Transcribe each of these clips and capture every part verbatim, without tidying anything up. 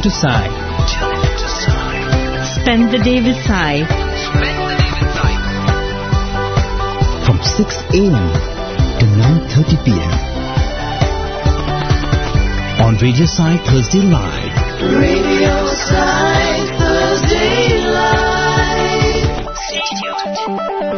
into Sai. Tune into Sai. Spend the day with Sai. Spend the day with Sai. From six a.m. to nine thirty p.m. on Radio Sai Thursday Live. Radio Sai Thursday Live. Stay tuned.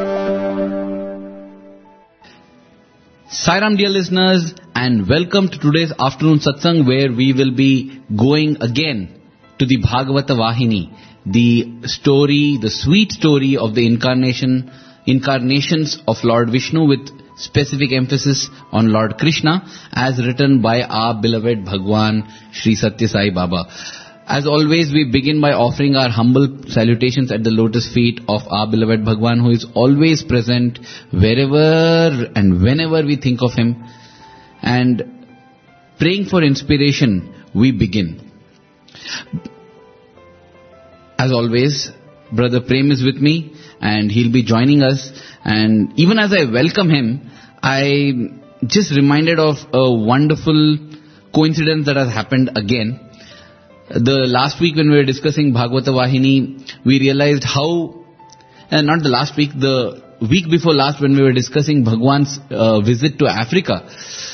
Sairam, dear listeners, and welcome to today's afternoon satsang, where we will be going again to the Bhagavata Vahini, the story, the sweet story of the incarnation, incarnations of Lord Vishnu, with specific emphasis on Lord Krishna, as written by our beloved Bhagwan Sri Satya Sai Baba. As always, we begin by offering our humble salutations at the lotus feet of our beloved Bhagwan, who is always present wherever and whenever we think of him. And praying for inspiration, we begin. As always, Brother Prem is with me, and he'll be joining us. And even as I welcome him, I just reminded of a wonderful coincidence that has happened again. The last week when we were discussing Bhagavata Vahini, we realized how, uh, not the last week, the week before last when we were discussing Bhagwan's uh, visit to Africa,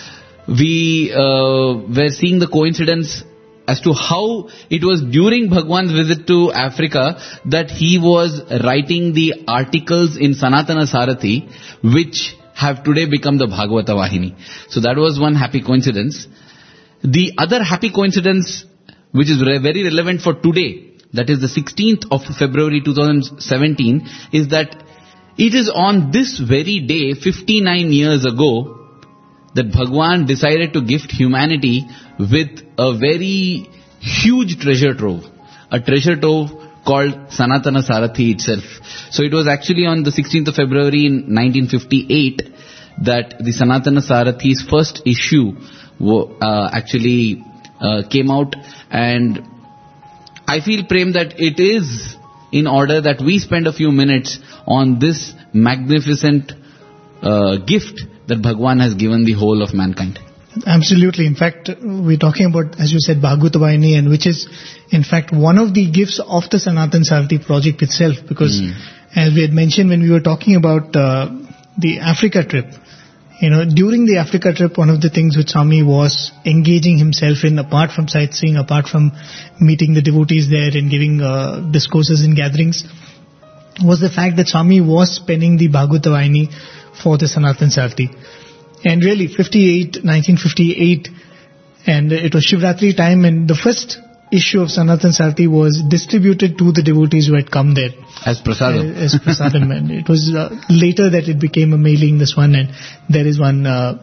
we uh, were seeing the coincidence as to how it was during Bhagwan's visit to Africa that he was writing the articles in Sanatana Sarathi, which have today become the Bhagavata Vahini. So that was one happy coincidence. The other happy coincidence, which is very relevant for today, that is the sixteenth of February two thousand seventeen, is that it is on this very day, fifty-nine years ago, that Bhagwan decided to gift humanity with a very huge treasure trove. A treasure trove called Sanatana Sarathi itself. So it was actually on the sixteenth of February in nineteen fifty-eight that the Sanatana Sarathi's first issue uh, actually uh, came out. And I feel, Prem, that it is in order that we spend a few minutes on this magnificent uh, gift that Bhagwan has given the whole of mankind. Absolutely. In fact, we're talking about, as you said, Bhagavata Vahini, and which is, in fact, one of the gifts of the Sanatana Sarathi project itself. Because, mm. as we had mentioned when we were talking about uh, the Africa trip, you know, during the Africa trip, one of the things which Swami was engaging himself in, apart from sightseeing, apart from meeting the devotees there and giving uh, discourses and gatherings, was the fact that Swami was penning the Bhagavata Vahini for the Sanatana Sarathi. And really, fifty-eight, nineteen fifty-eight, and it was Shivratri time, and the first issue of Sanatana Sarathi was distributed to the devotees who had come there. As prasadam. As prasadam. And it was uh, later that it became a mailing, this one, and there is one, uh,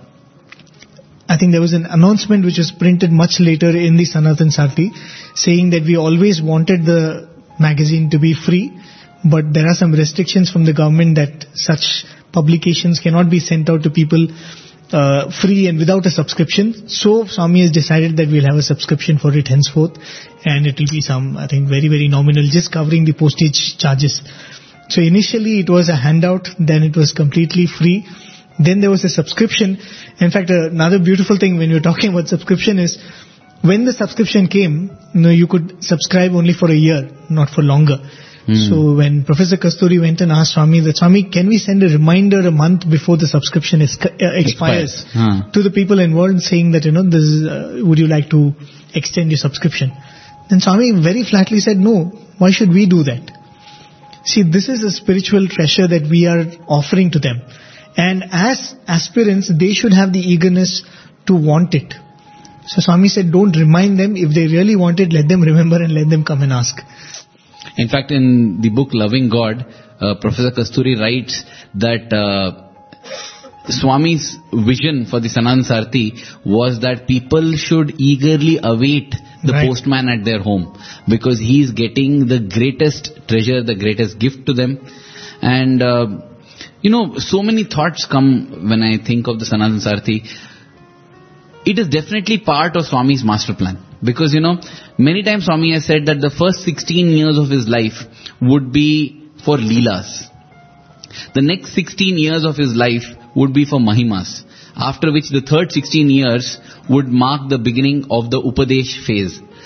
I think there was an announcement which was printed much later in the Sanatana Sarathi, saying that we always wanted the magazine to be free, but there are some restrictions from the government that such publications cannot be sent out to people uh, free and without a subscription. So Swami has decided that we'll have a subscription for it henceforth, and it will be some, I think, very, very nominal, just covering the postage charges. So initially it was a handout, then it was completely free, then there was a subscription. In fact, another beautiful thing when you're talking about subscription is, when the subscription came, you know, you could subscribe only for a year, not for longer. Mm. So when Professor Kasturi went and asked Swami that, Swami, can we send a reminder a month before the subscription is, uh, expires huh. to the people involved, saying that, you know, this is, uh, would you like to extend your subscription? Then Swami very flatly said, no, why should we do that? See, this is a spiritual treasure that we are offering to them. And as aspirants, they should have the eagerness to want it. So Swami said, don't remind them. If they really want it, let them remember and let them come and ask. In fact, in the book Loving God, uh, Professor Kasturi writes that uh, Swami's vision for the Sanatana Sarathi was that people should eagerly await the right. postman at their home, because he is getting the greatest treasure, the greatest gift to them. And, uh, you know, so many thoughts come when I think of the Sanatana Sarathi. It is definitely part of Swami's master plan. Because, you know, many times Swami has said that the first sixteen years of his life would be for Leelas. The next sixteen years of his life would be for Mahimas. After which the third sixteen years would mark the beginning of the Upadesh phase.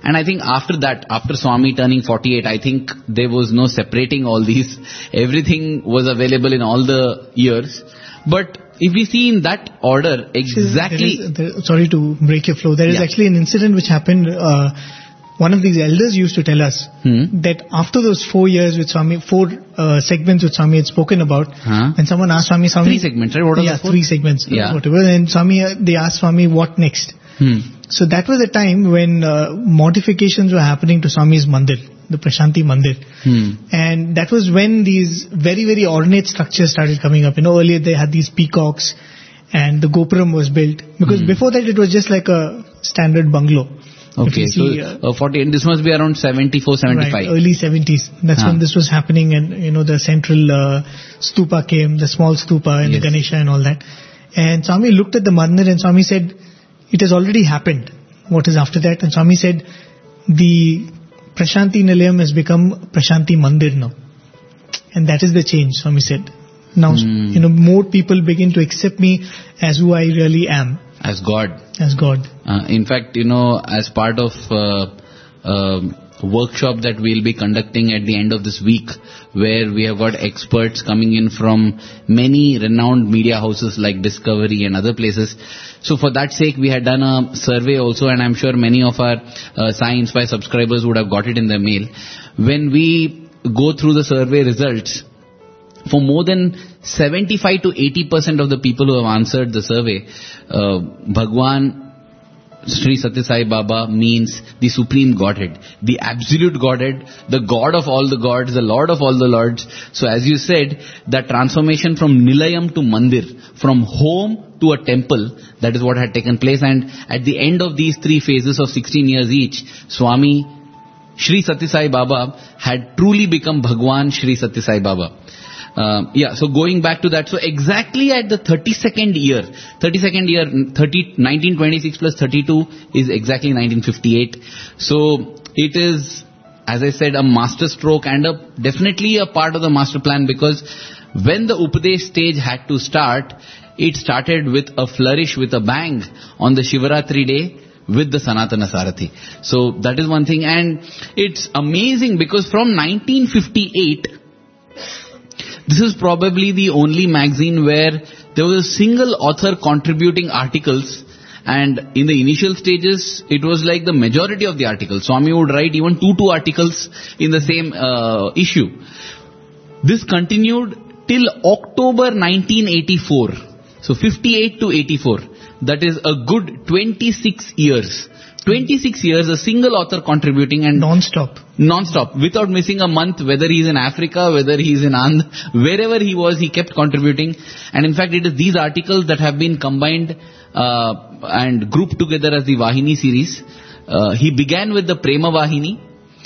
And I think after that, after Swami turning forty-eight, I think there was no separating all these. Everything was available in all the years. But if we see in that order, exactly... There is, there, sorry to break your flow. There is Yeah. actually an incident which happened. Uh, one of these elders used to tell us Hmm. that after those four years with Swami, four uh, segments which Swami had spoken about, Huh? when someone asked Swami, Swami... Three segments, right? What are yeah, the four? three segments, Yeah. whatever. And Swami, uh, they asked Swami, what next? Hmm. So that was a time when uh, modifications were happening to Swami's mandir, the Prashanti Mandir. Hmm. And that was when these very, very ornate structures started coming up. You know, earlier they had these peacocks and the Gopuram was built. Because Hmm. before that it was just like a standard bungalow. If Okay, you so see, uh, uh, forty-eight, this must be around seventy-four, seventy-five. Right, early seventies. That's Ah. when this was happening, and you know the central uh, stupa came, the small stupa and Yes. the Ganesha and all that. And Swami looked at the mandir and Swami said, it has already happened. What is after that? And Swami said, the Prashanti Nilayam has become Prashanti Mandir now. And that is the change, Swami said. Now, Hmm. you know, more people begin to accept me as who I really am, As God. as God. Uh, in fact, you know, as part of uh, uh, workshop that we'll be conducting at the end of this week, where we have got experts coming in from many renowned media houses like Discovery and other places. So for that sake, we had done a survey also, and I'm sure many of our uh, Sai Inspire subscribers would have got it in their mail. When we go through the survey results, for more than seventy-five to eighty percent of the people who have answered the survey, uh, Bhagwan Sri Satya Sai Baba means the Supreme Godhead, the Absolute Godhead, the God of all the gods, the Lord of all the lords. So as you said, that transformation from Nilayam to Mandir, from home to a temple, that is what had taken place. And at the end of these three phases of sixteen years each, Swami Sri Satya Sai Baba had truly become Bhagwan Sri Satya Sai Baba. Uh, yeah, so going back to that, so exactly at the thirty-second year, thirty-second year, thirty, nineteen twenty-six plus thirty-two is exactly nineteen fifty-eight. So it is, as I said, a master stroke and a, definitely a part of the master plan, because when the Upadesh stage had to start, it started with a flourish, with a bang on the Shivaratri day with the Sanatana Sarathi. So that is one thing, and it's amazing because from nineteen fifty-eight, this is probably the only magazine where there was a single author contributing articles, and in the initial stages, it was like the majority of the articles. Swami would write even two, two articles in the same uh, issue. This continued till October nineteen eighty-four. So fifty-eight to eighty-four. That is a good twenty-six years. twenty-six years, a single author contributing and Non-stop. non-stop, without missing a month, whether he's in Africa, whether he's in Andhra, wherever he was, he kept contributing. And in fact, it is these articles that have been combined uh, and grouped together as the Vahini series. Uh, he began with the Prema Vahini,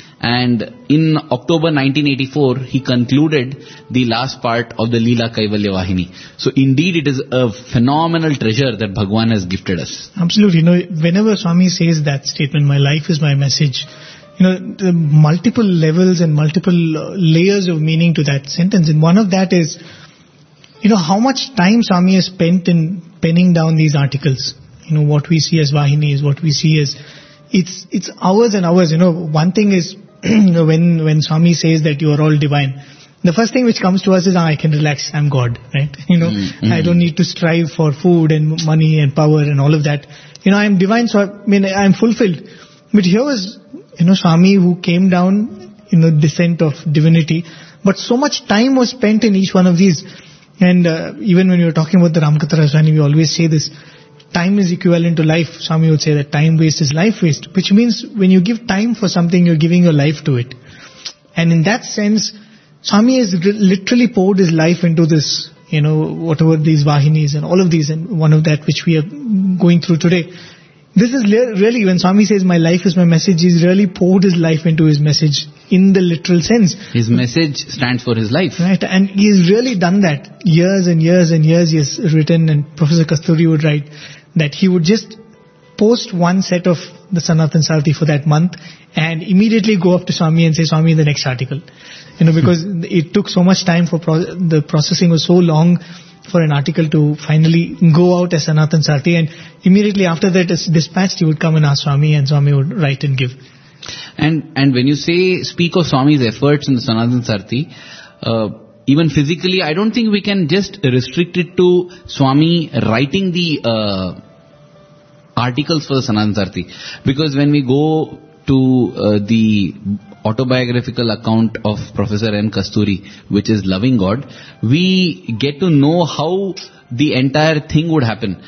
and in October nineteen eighty-four, he concluded the last part of the Leela Kaivalya Vahini. So indeed, it is a phenomenal treasure that Bhagwan has gifted us. Absolutely. You know, whenever Swami says that statement, my life is my message, you know, the multiple levels and multiple uh, layers of meaning to that sentence. And one of that is, you know, how much time Swami has spent in penning down these articles. You know, what we see as Vahini is what we see as, it's, it's hours and hours. You know, one thing is, you know, when, when Swami says that you are all divine, the first thing which comes to us is, ah, I can relax, I'm God, right? You know, Mm-hmm. I don't need to strive for food and money and power and all of that. You know, I'm divine, so I mean, I'm fulfilled. But here was, you know, Swami who came down, you know, descent of divinity, but so much time was spent in each one of these. And uh, even when we were talking about the Ramakatha Rajaswani, we always say this, time is equivalent to life. Swami would say that time waste is life waste, which means when you give time for something, you're giving your life to it. And in that sense, Swami has r- literally poured his life into this, you know, whatever these Vahinis and all of these, and one of that which we are going through today. This is le- really, when Swami says, my life is my message, he's really poured his life into his message in the literal sense. His message stands for his life. Right, and he's really done that. Years and years and years he has written, and Professor Kasturi would write that he would just post one set of the Sanatan Sarathi for that month and immediately go up to Swami and say, Swami, the next article. You know, because it took so much time for pro- the processing was so long for an article to finally go out as Sanatan Sarathi, and immediately after that is dispatched, he would come and ask Swami, and Swami would write and give. And and when you say, speak of Swami's efforts in the Sanatana Sarthi, uh, even physically, I don't think we can just restrict it to Swami writing the uh, articles for the Sanatana Sarthi. Because when we go to uh, the autobiographical account of Professor N. Kasturi, which is Loving God, we get to know how the entire thing would happen.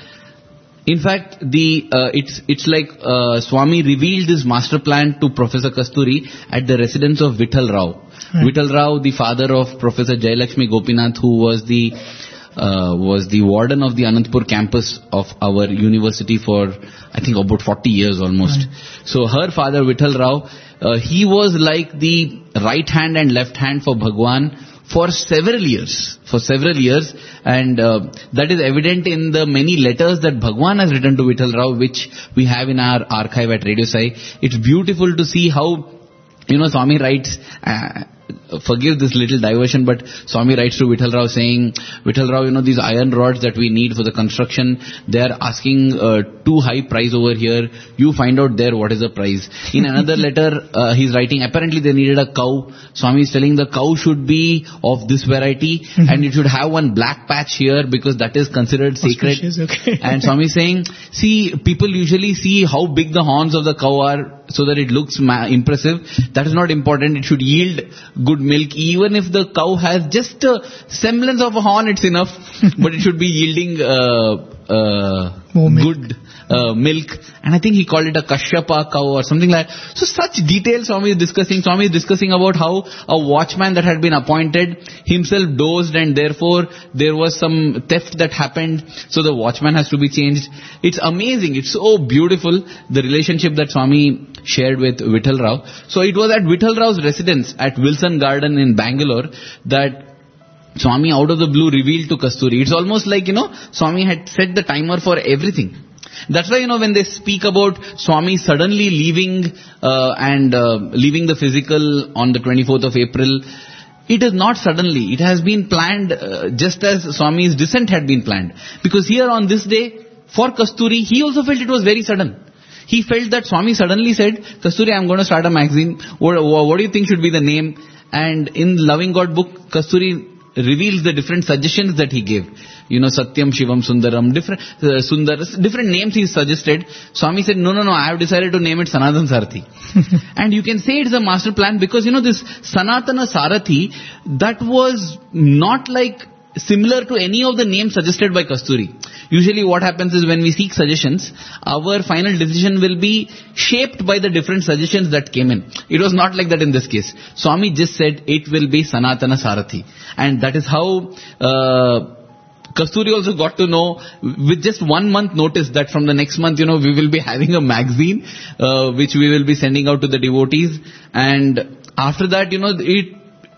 In fact, the uh, it's it's like uh, Swami revealed this master plan to Professor Kasturi at the residence of Vittal Rao. Hmm. Vittal Rao, the father of Professor Jayalakshmi Gopinath, who was the uh, was the warden of the Anantapur campus of our university for I think about forty years almost. Hmm. So her father Vittal Rao, uh, he was like the right hand and left hand for Bhagwan for several years, for several years, and uh, that is evident in the many letters that Bhagwan has written to Vittal Rao, which we have in our archive at Radio Sai. It's beautiful to see how, you know, Swami writes, uh, forgive this little diversion, but Swami writes to Vittal Rao saying, Vittal Rao, you know, these iron rods that we need for the construction, they are asking uh, too high price over here. You find out there what is the price. In another letter, uh, he's writing, apparently they needed a cow. Swami is telling the cow should be of this variety mm-hmm. and it should have one black patch here because that is considered sacred. Okay. And Swami is saying, see, people usually see how big the horns of the cow are so that it looks ma- impressive. That is not important. It should yield good milk. Even if the cow has just a semblance of a horn, it's enough. But it should be yielding uh, uh, good uh, milk. And I think he called it a Kashyapa cow or something like that. So such details Swami is discussing. Swami is discussing about how a watchman that had been appointed himself dozed and therefore there was some theft that happened. So the watchman has to be changed. It's amazing. It's so beautiful, the relationship that Swami shared with Vittal Rao. So it was at Vittal Rao's residence at Wilson Garden in Bangalore that Swami out of the blue revealed to Kasturi. It's almost like, you know, Swami had set the timer for everything. That's why, you know, when they speak about Swami suddenly leaving uh, and uh, leaving the physical on the twenty-fourth of April, it is not suddenly. It has been planned uh, just as Swami's descent had been planned. Because here on this day, for Kasturi, he also felt it was very sudden. He felt that Swami suddenly said, Kasturi, I'm going to start a magazine. What, what do you think should be the name? And in Loving God book, Kasturi reveals the different suggestions that he gave. You know, Satyam, Shivam, Sundaram, different, uh, Sundar, different names he suggested. Swami said, no, no, no, I have decided to name it Sanatana Sarathi. And you can say it's a master plan because, you know, this Sanatana Sarathi, that was not like similar to any of the names suggested by Kasturi. Usually what happens is when we seek suggestions, our final decision will be shaped by the different suggestions that came in. It was not like that in this case. Swami just said it will be Sanatana Sarathi. And that is how uh, Kasturi also got to know with just one month notice that from the next month, you know, we will be having a magazine uh, which we will be sending out to the devotees. And after that, you know, it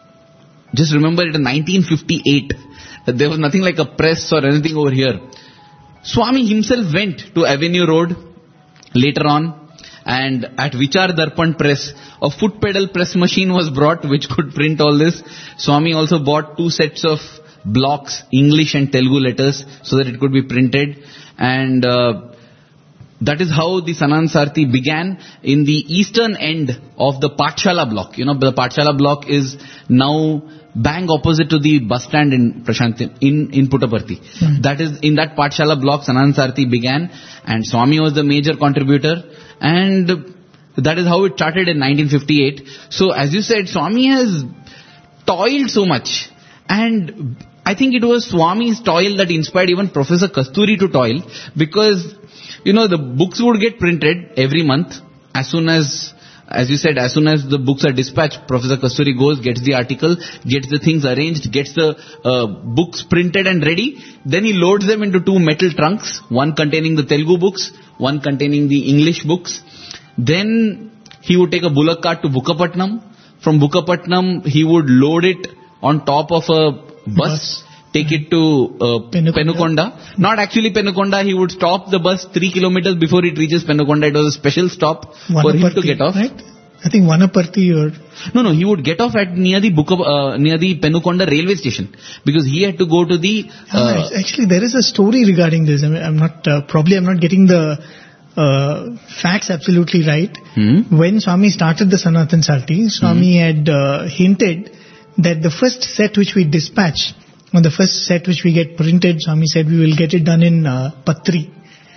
just remember it in nineteen fifty-eight. There was nothing like a press or anything over here. Swami himself went to Avenue Road later on, and at Vichar Darpan Press, a foot pedal press machine was brought which could print all this. Swami also bought two sets of blocks, English and Telugu letters, so that it could be printed. And uh, that is how the Sanatana Sarathi began in the eastern end of the Pathshala block. You know, the Pathshala block is now bang opposite to the bus stand in Prashanti, in, in Puttaparthi. Mm. That is, in that Pathshala block, Sanatana Sarathi began, and Swami was the major contributor, and that is how it started in nineteen fifty-eight. So, as you said, Swami has toiled so much, and I think it was Swami's toil that inspired even Professor Kasturi to toil, because, you know, the books would get printed every month as soon as As you said, as soon as the books are dispatched, Professor Kasturi goes, gets the article, gets the things arranged, gets the uh, books printed and ready. Then he loads them into two metal trunks, one containing the Telugu books, one containing the English books. Then he would take a bullock cart to Bukkapatnam. From Bukkapatnam, he would load it on top of a bus. bus. Take it to uh, Penukonda. Penukonda. Not actually Penukonda. He would stop the bus three kilometers before it reaches Penukonda. It was a special stop Vanaparthi, for him to get off. Right? I think Vanaparthi or... No, no. He would get off at near the Buka, uh, near the Penukonda railway station because he had to go to the... Uh, ah, actually, there is a story regarding this. I mean, I'm not... Uh, probably I'm not getting the uh, facts absolutely right. Hmm? When Swami started the Sanatan Sarthi, Swami had uh, hinted that the first set which we dispatch, or the first set which we get printed, Swami said we will get it done in uh, Patri.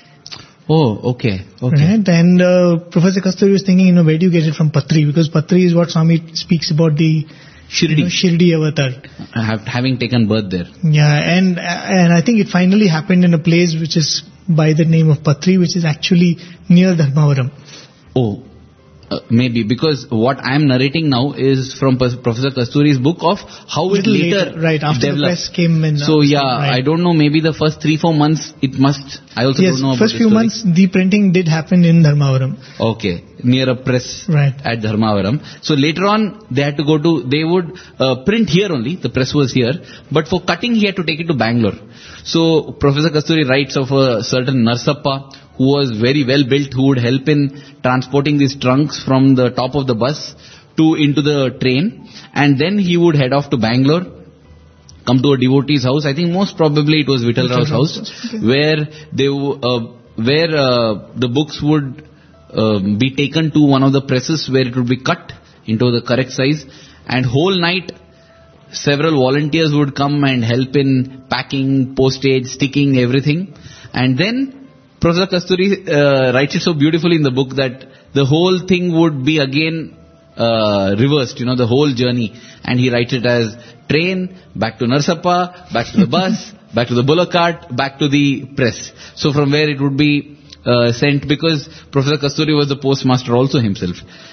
Oh, okay, okay. Right? And uh, Professor Kasturi was thinking, you know, where do you get it from Patri? Because Patri is what Swami speaks about the Shirdi. You know, Shirdi avatar. Have, having taken birth there. Yeah, and and I think it finally happened in a place which is by the name of Patri, which is actually near Dharmavaram. Oh, uh, maybe because what I am narrating now is from P- Professor Kasturi's book of how it Little later, later, right, after the developed. press came in. So uh, yeah, right. I don't know. Maybe the first three four months it must. I also Yes, don't know about first the few story. months the printing did happen in Dharmavaram. Okay, near a press Right. at Dharmavaram. So later on, they had to go to, they would uh, print here only, the press was here, but for cutting he had to take it to Bangalore. So Professor Kasturi writes of a certain Narsappa who was very well built, who would help in transporting these trunks from the top of the bus to into the train, and then he would head off to Bangalore, come to a devotee's house. I think most probably it was Vittal Rao's house, Okay. where they w- uh, where uh, the books would um, be taken to one of the presses where it would be cut into the correct size, and whole night several volunteers would come and help in packing, postage, sticking, everything. And then Professor Kasturi uh, writes it so beautifully in the book that the whole thing would be again uh, reversed, you know, the whole journey. And he writes it as train, back to Narsappa, back to the bus, back to the bullock cart, back to the press. So from where it would be uh, sent, because Professor Kasturi was the postmaster also himself.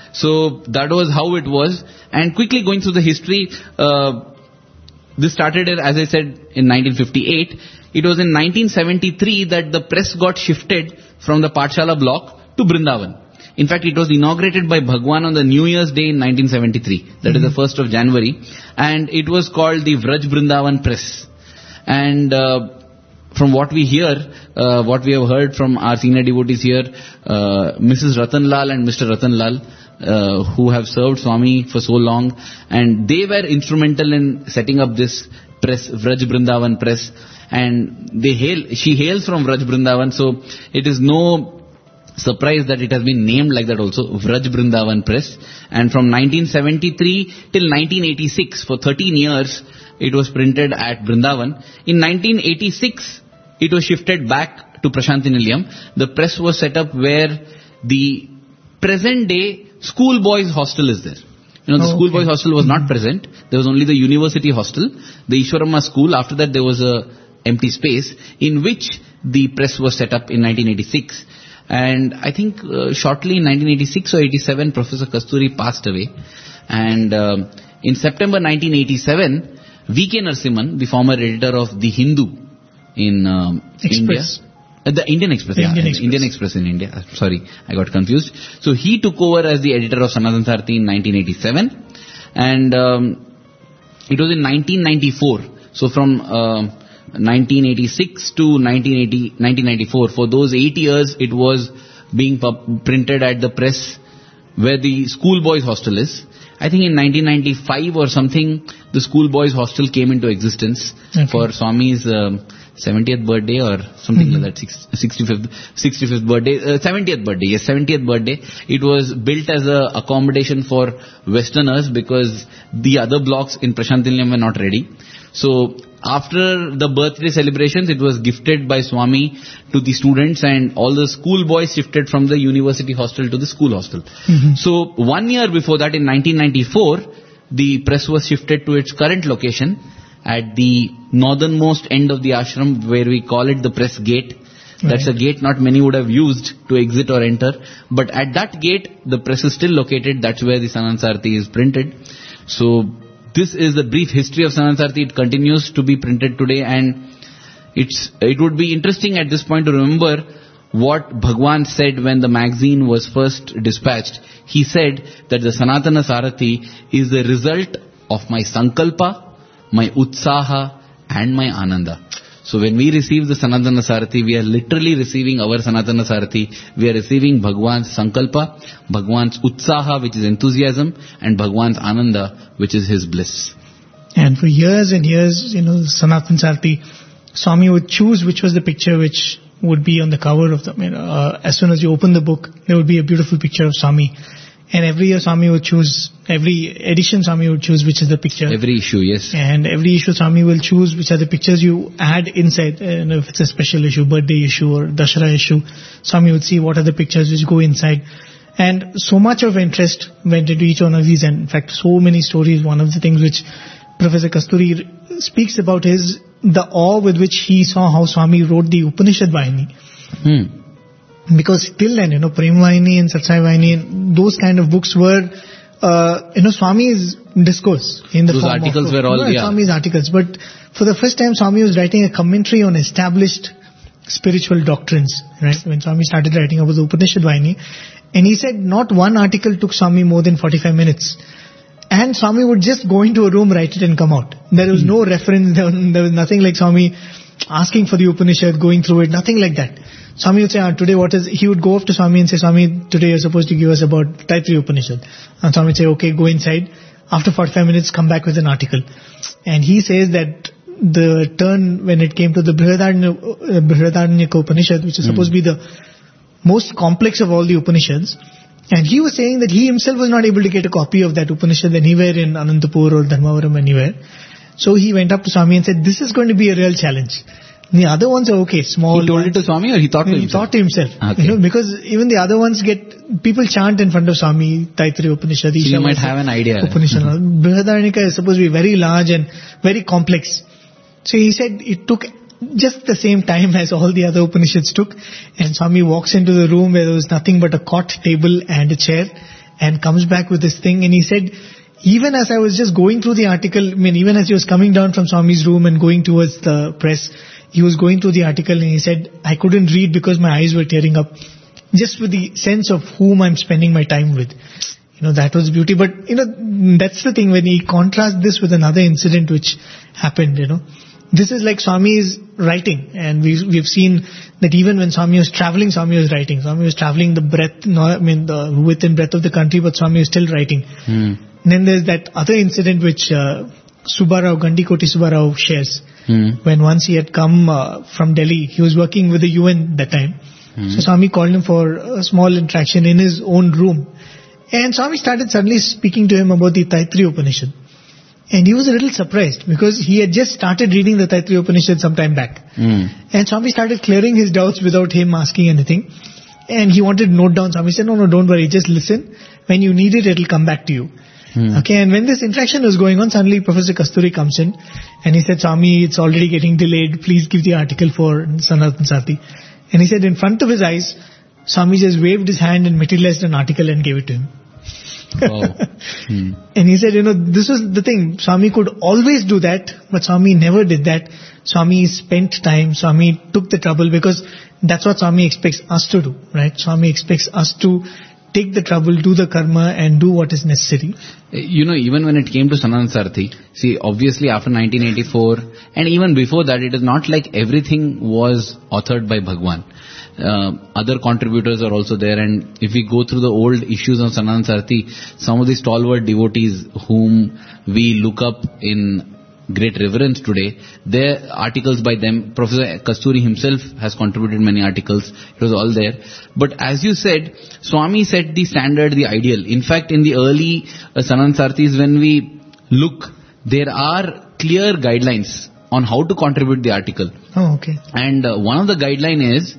So that was how it was. And quickly going through the history, uh, this started, as I said, in nineteen fifty-eight. It was in nineteen seventy-three that the press got shifted from the Pathshala block to Brindavan. In fact, it was inaugurated by Bhagwan on the New Year's Day in nineteen seventy-three. That mm-hmm. is the first of January. And it was called the Vraj Brindavan Press. And uh, from what we hear, uh, what we have heard from our senior devotees here, uh, Missus Ratan Lal and Mister Ratan Lal, uh, who have served Swami for so long, and they were instrumental in setting up this press, Vraj Brindavan Press. And they hail, she hails from Vraj Brindavan, so it is no surprise that it has been named like that also, Vraj Brindavan Press. And from nineteen seventy-three till nineteen eighty-six, for thirteen years, it was printed at Brindavan. In nineteen eighty-six, it was shifted back to Prashanti Nilayam. The press was set up where the present day schoolboys hostel is there. You know, the Oh, schoolboys okay. hostel was not present. There was only the university hostel, the Ishwaramma school. After that, there was a empty space in which the press was set up in nineteen eighty-six. And I think uh, shortly in nineteen eighty-six or eighty-seven, Professor Kasturi passed away. And um, in September nineteen eighty-seven, V K Narasimhan, the former editor of The Hindu in um, India, Express. uh, the Indian Express, The yeah, Indian the Express. Indian Express in India. Uh, Sorry, I got confused. So he took over as the editor of Sanatan Sarthi in nineteen eighty-seven. And um, it was in nineteen ninety-four. So from uh, nineteen eighty-six to nineteen eighty, nineteen ninety-four, for those eight years, it was being pub- printed at the press where the schoolboys hostel is. I think in nineteen ninety-five or something, the schoolboys hostel came into existence Okay. for Swami's um, seventieth birthday or something Mhm. like that, six- sixty-fifth, sixty-fifth birthday, uh, seventieth birthday, yes, seventieth birthday. It was built as a accommodation for Westerners because the other blocks in Prashanti Nilayam were not ready. So after the birthday celebrations, it was gifted by Swami to the students, and all the school boys shifted from the university hostel to the school hostel. Mhm. So one year before that, in nineteen ninety-four, the press was shifted to its current location at the northernmost end of the ashram, where we call it the press gate. That's Right. a gate not many would have used to exit or enter. But at that gate, the press is still located. That's where the Sanatan Sarthi is printed. So this is the brief history of Sanatan Sarthi. It continues to be printed today, and it's it would be interesting at this point to remember what Bhagwan said when the magazine was first dispatched. He said that the Sanatana Sarthi is the result of my sankalpa, my utsaha, and my ananda. So when we receive the Sanatana Sarthi, we are literally receiving our Sanatana Sarthi. We are receiving Bhagwan's sankalpa, Bhagwan's utsaha, which is enthusiasm, and Bhagwan's ananda, which is his bliss. And for years and years, you know, Sanatan Sarthi, Swami would choose which was the picture which would be on the cover of the, you know, uh, as soon as you open the book, there would be a beautiful picture of Swami. And every year Swami would choose, every edition Swami would choose which is the picture. Every issue, yes. And every issue Swami will choose which are the pictures you add inside. And if it's a special issue, birthday issue or Dashara issue, Swami would see what are the pictures which go inside. And so much of interest went into each one of these, and in fact so many stories. One of the things which Professor Kasturi speaks about is the awe with which he saw how Swami wrote the Upanishad Vahini. Hmm. Because till then, you know, Prem Vahini and Satsai Vahini, those kind of books were, uh, you know, Swami's discourse in the Those form articles of, were all, no, yeah. Swami's articles. But for the first time, Swami was writing a commentary on established spiritual doctrines, right? When Swami started writing about the Upanishad Vahini, and he said not one article took Swami more than forty-five minutes. And Swami would just go into a room, write it and come out. There was no reference, there was, there was nothing like Swami asking for the Upanishad, going through it, nothing like that. Swami would say, ah, today what is, he would go up to Swami and say, Swami, today you're supposed to give us about Taittiriya Upanishad. And Swami would say, okay, go inside. After forty-five minutes, come back with an article. And he says that the turn when it came to the Brihadaranyaka uh, Brihadaranyaka Upanishad, which is supposed to be the most complex of all the Upanishads, and he was saying that he himself was not able to get a copy of that Upanishad anywhere in Anantapur or Dharmavaram anywhere. So he went up to Swami and said, this is going to be a real challenge. The other ones are okay, small. He told ones. it to Swami or he thought to He himself? thought to himself. Okay. You know, because even the other ones get, people chant in front of Swami, Taittiriya Upanishad. So you might have an idea. Upanishad. Brihadaranyaka is supposed to be very large and very complex. So he said it took just the same time as all the other Upanishads took. And Swami walks into the room where there was nothing but a cot, table and a chair, and comes back with this thing. And he said, even as I was just going through the article, I mean, even as he was coming down from Swami's room and going towards the press, he was going through the article and he said, I couldn't read because my eyes were tearing up, just with the sense of whom I'm spending my time with. You know, that was beauty. But, you know, that's the thing when he contrasts this with another incident which happened, you know. This is like Swami's writing, and we've, we've seen that even when Swami was traveling, Swami was writing. Swami was traveling the breadth, no, I mean the width and breadth of the country, but Swami was still writing. Hmm. And then there's that other incident which uh, Subbarao, Gandikoti Subbarao shares. Hmm. When once he had come uh, from Delhi, he was working with the U N that time. Hmm. So Swami called him for a small interaction in his own room. And Swami started suddenly speaking to him about the Taittiriya Upanishad. And he was a little surprised because he had just started reading the Taittiriya Upanishad some time back. Hmm. And Swami started clearing his doubts without him asking anything. And he wanted to note down. Swami said, no, no, don't worry, just listen. When you need it, it'll come back to you. Hmm. Okay, and when this interaction was going on, suddenly Professor Kasturi comes in and he said, Swami, it's already getting delayed. Please give the article for Sanatana Sarthi. And he said in front of his eyes, Swami just waved his hand and materialized an article and gave it to him. Wow. Hmm. And he said, you know, this was the thing. Swami could always do that, but Swami never did that. Swami spent time. Swami took the trouble because that's what Swami expects us to do, right? Swami expects us to take the trouble, do the karma and do what is necessary. You know, even when it came to Sanatana Sarthi, see, obviously after nineteen eighty-four, and even before that, it is not like everything was authored by Bhagwan. Uh, other contributors are also there, and if we go through the old issues of Sanatana Sarthi, some of the stalwart devotees whom we look up in great reverence today, their articles by them, Professor Kasturi himself has contributed many articles, it was all there. But as you said, Swami set the standard, the ideal. In fact, in the early uh, Sanatana Sarthis, when we look, there are clear guidelines on how to contribute the article. Oh, okay. And uh, one of the guideline is,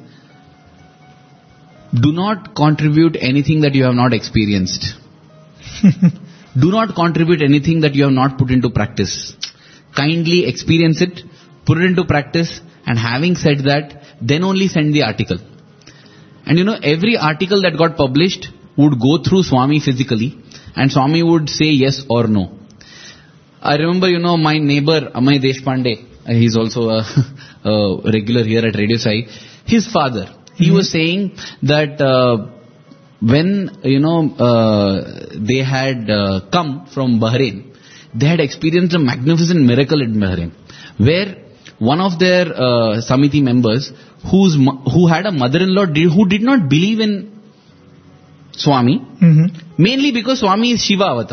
do not contribute anything that you have not experienced. Do not contribute anything that you have not put into practice. Kindly experience it, put it into practice, and having said that, then only send the article. And you know, every article that got published would go through Swami physically, and Swami would say yes or no. I remember, you know, my neighbor, Amay Deshpande, he's also a, a regular here at Radio Sai, his father, he mm-hmm. was saying that uh, when, you know, uh, they had uh, come from Bahrain, they had experienced a magnificent miracle in Bahrain, where one of their uh, Samiti members, whose who had a mother-in-law did, who did not believe in Swami, Mm-hmm. mainly because Swami is Shiva avatar,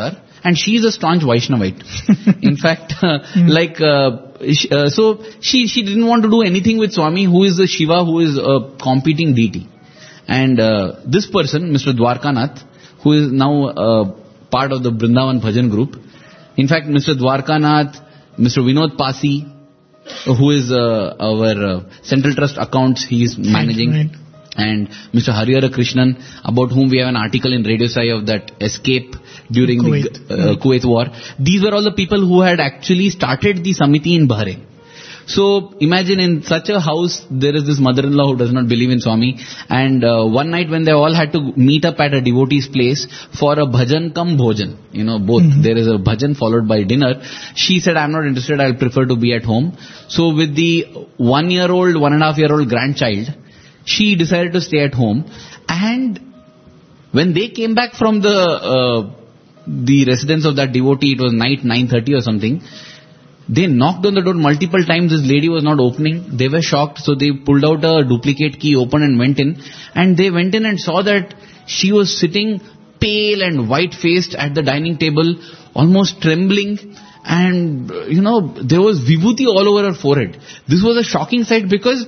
and she is a staunch Vaishnavite. In fact, uh, like, uh, sh- uh, so she, she didn't want to do anything with Swami, who is the Shiva, who is a competing deity. And uh, this person, Mister Dwarkanath, who is now uh, part of the Brindavan Bhajan group. In fact, Mister Dwarkanath, Mister Vinod Pasi, who is uh, our uh, Central Trust accounts, he is managing. Right, right. And Mister Harihara Krishnan, about whom we have an article in Radio Sai of that escape during Kuwait. the uh, Kuwait war. These were all the people who had actually started the Samiti in Bahrain. So imagine in such a house, there is this mother-in-law who does not believe in Swami. And uh, one night when they all had to meet up at a devotee's place for a bhajan cum bhojan, you know, both. Mm-hmm. There is a bhajan followed by dinner. She said, I'm not interested, I'll prefer to be at home. So with the one-year-old, one-and-a-half-year-old grandchild, she decided to stay at home. And when they came back from the uh, the residence of that devotee, it was night nine thirty or something, they knocked on the door multiple times. This lady was not opening. They were shocked, so they pulled out a duplicate key, opened and went in. And they went in and saw that she was sitting pale and white-faced at the dining table, almost trembling. And, you know, there was vibhuti all over her forehead. This was a shocking sight because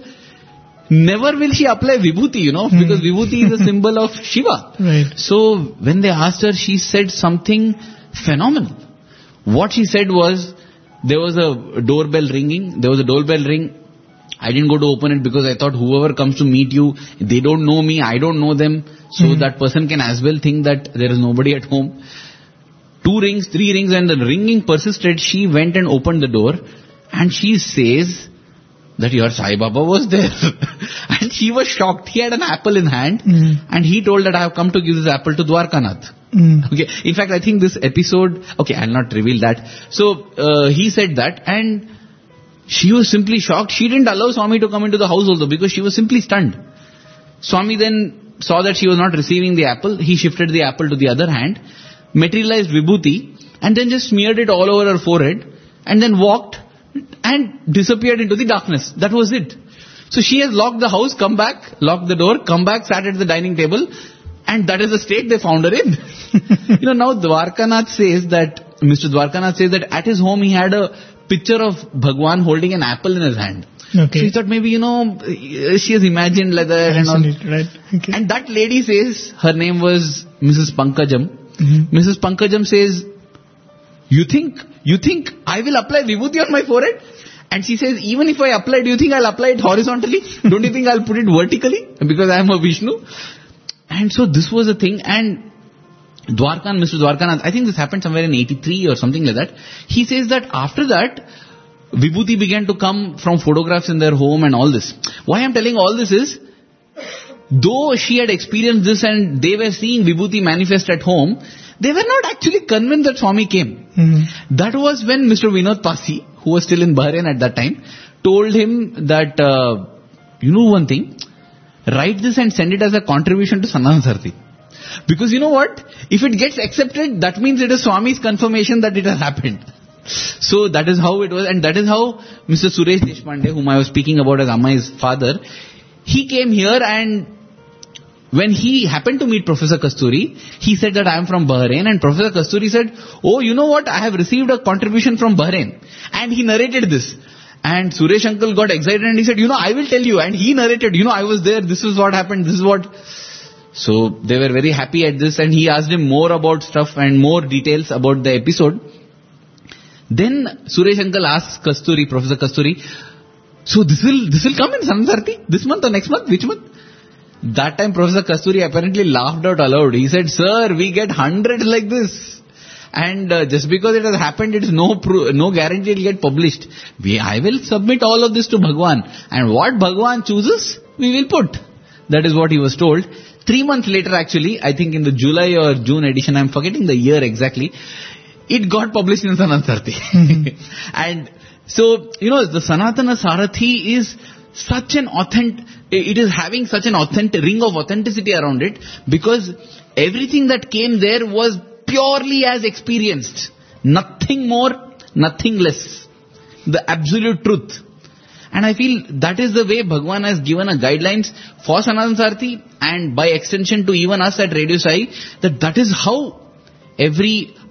never will she apply vibhuti, you know, because vibhuti is a symbol of Shiva. Right. So when they asked her, she said something phenomenal. What she said was, there was a doorbell ringing. There was a doorbell ring. I didn't go to open it because I thought whoever comes to meet you, they don't know me, I don't know them. So mm. that person can as well think that there is nobody at home. Two rings, three rings, and the ringing persisted. She went and opened the door and she says that your Sai Baba was there. And she was shocked. He had an apple in hand mm. and he told that I have come to give this apple to Dwarkanath. Mm. Okay. In fact, I think this episode, okay, I'll not reveal that. So, uh, he said that and she was simply shocked. She didn't allow Swami to come into the house also because she was simply stunned. Swami then saw that she was not receiving the apple. He shifted the apple to the other hand, materialized vibhuti and then just smeared it all over her forehead and then walked and disappeared into the darkness. That was it. So she has locked the house, come back, locked the door, come back, sat at the dining table, and that is the state they found her in. You know, now Dwarkanath says that, Mister Dwarkanath says that at his home he had a picture of Bhagwan holding an apple in his hand. Okay. So he thought maybe, you know, she has imagined like that and all. Right. Okay. And that lady says, her name was Missus Pankajam. Mm-hmm. Missus Pankajam says, you think, you think I will apply vibhuti on my forehead? And she says, even if I apply, do you think I'll apply it horizontally? Don't you think I'll put it vertically? Because I am a Vishnu. And so this was a thing. And Dwarkan, Mister Dwarkanath, I think this happened somewhere in eighty-three or something like that. He says that after that, vibhuti began to come from photographs in their home and all this. Why I'm telling all this is, though she had experienced this and they were seeing vibhuti manifest at home, they were not actually convinced that Swami came. Mm-hmm. That was when Mister Vinod Pasi, who was still in Bahrain at that time, told him that, uh, you know one thing, write this and send it as a contribution to Sanatana Sarthi. Because you know what? If it gets accepted, that means it is Swami's confirmation that it has happened. So that is how it was. And that is how Mister Suresh Deshpande, whom I was speaking about as Amma's father, he came here and when he happened to meet Professor Kasturi, he said that I am from Bahrain, and Professor Kasturi said, oh, you know what, I have received a contribution from Bahrain. And he narrated this. And Suresh uncle got excited and he said, you know, I will tell you. And he narrated, you know, I was there, this is what happened, this is what... So they were very happy at this and he asked him more about stuff and more details about the episode. Then Suresh uncle asked Kasturi, Professor Kasturi, so this will this will come in Sanatana Sarthi? This month or next month? Which month? That time Professor Kasturi apparently laughed out aloud. He said, sir, we get hundreds like this. And uh, just because it has happened, it is no pro- no guarantee it will get published. We, I will submit all of this to Bhagwan. And what Bhagwan chooses, we will put. That is what he was told. Three months later actually, I think in the July or June edition, I am forgetting the year exactly, it got published in Sanatana Sarthi. Mm-hmm. And so, you know, the Sanatana Sarathi is such an authentic, it is having such an authentic ring of authenticity around it because everything that came there was purely as experienced. Nothing more, nothing less. The absolute truth. And I feel that is the way Bhagwan has given a guidelines for Sanatana Sarthi and by extension to even us at Radio Sai, that that is how every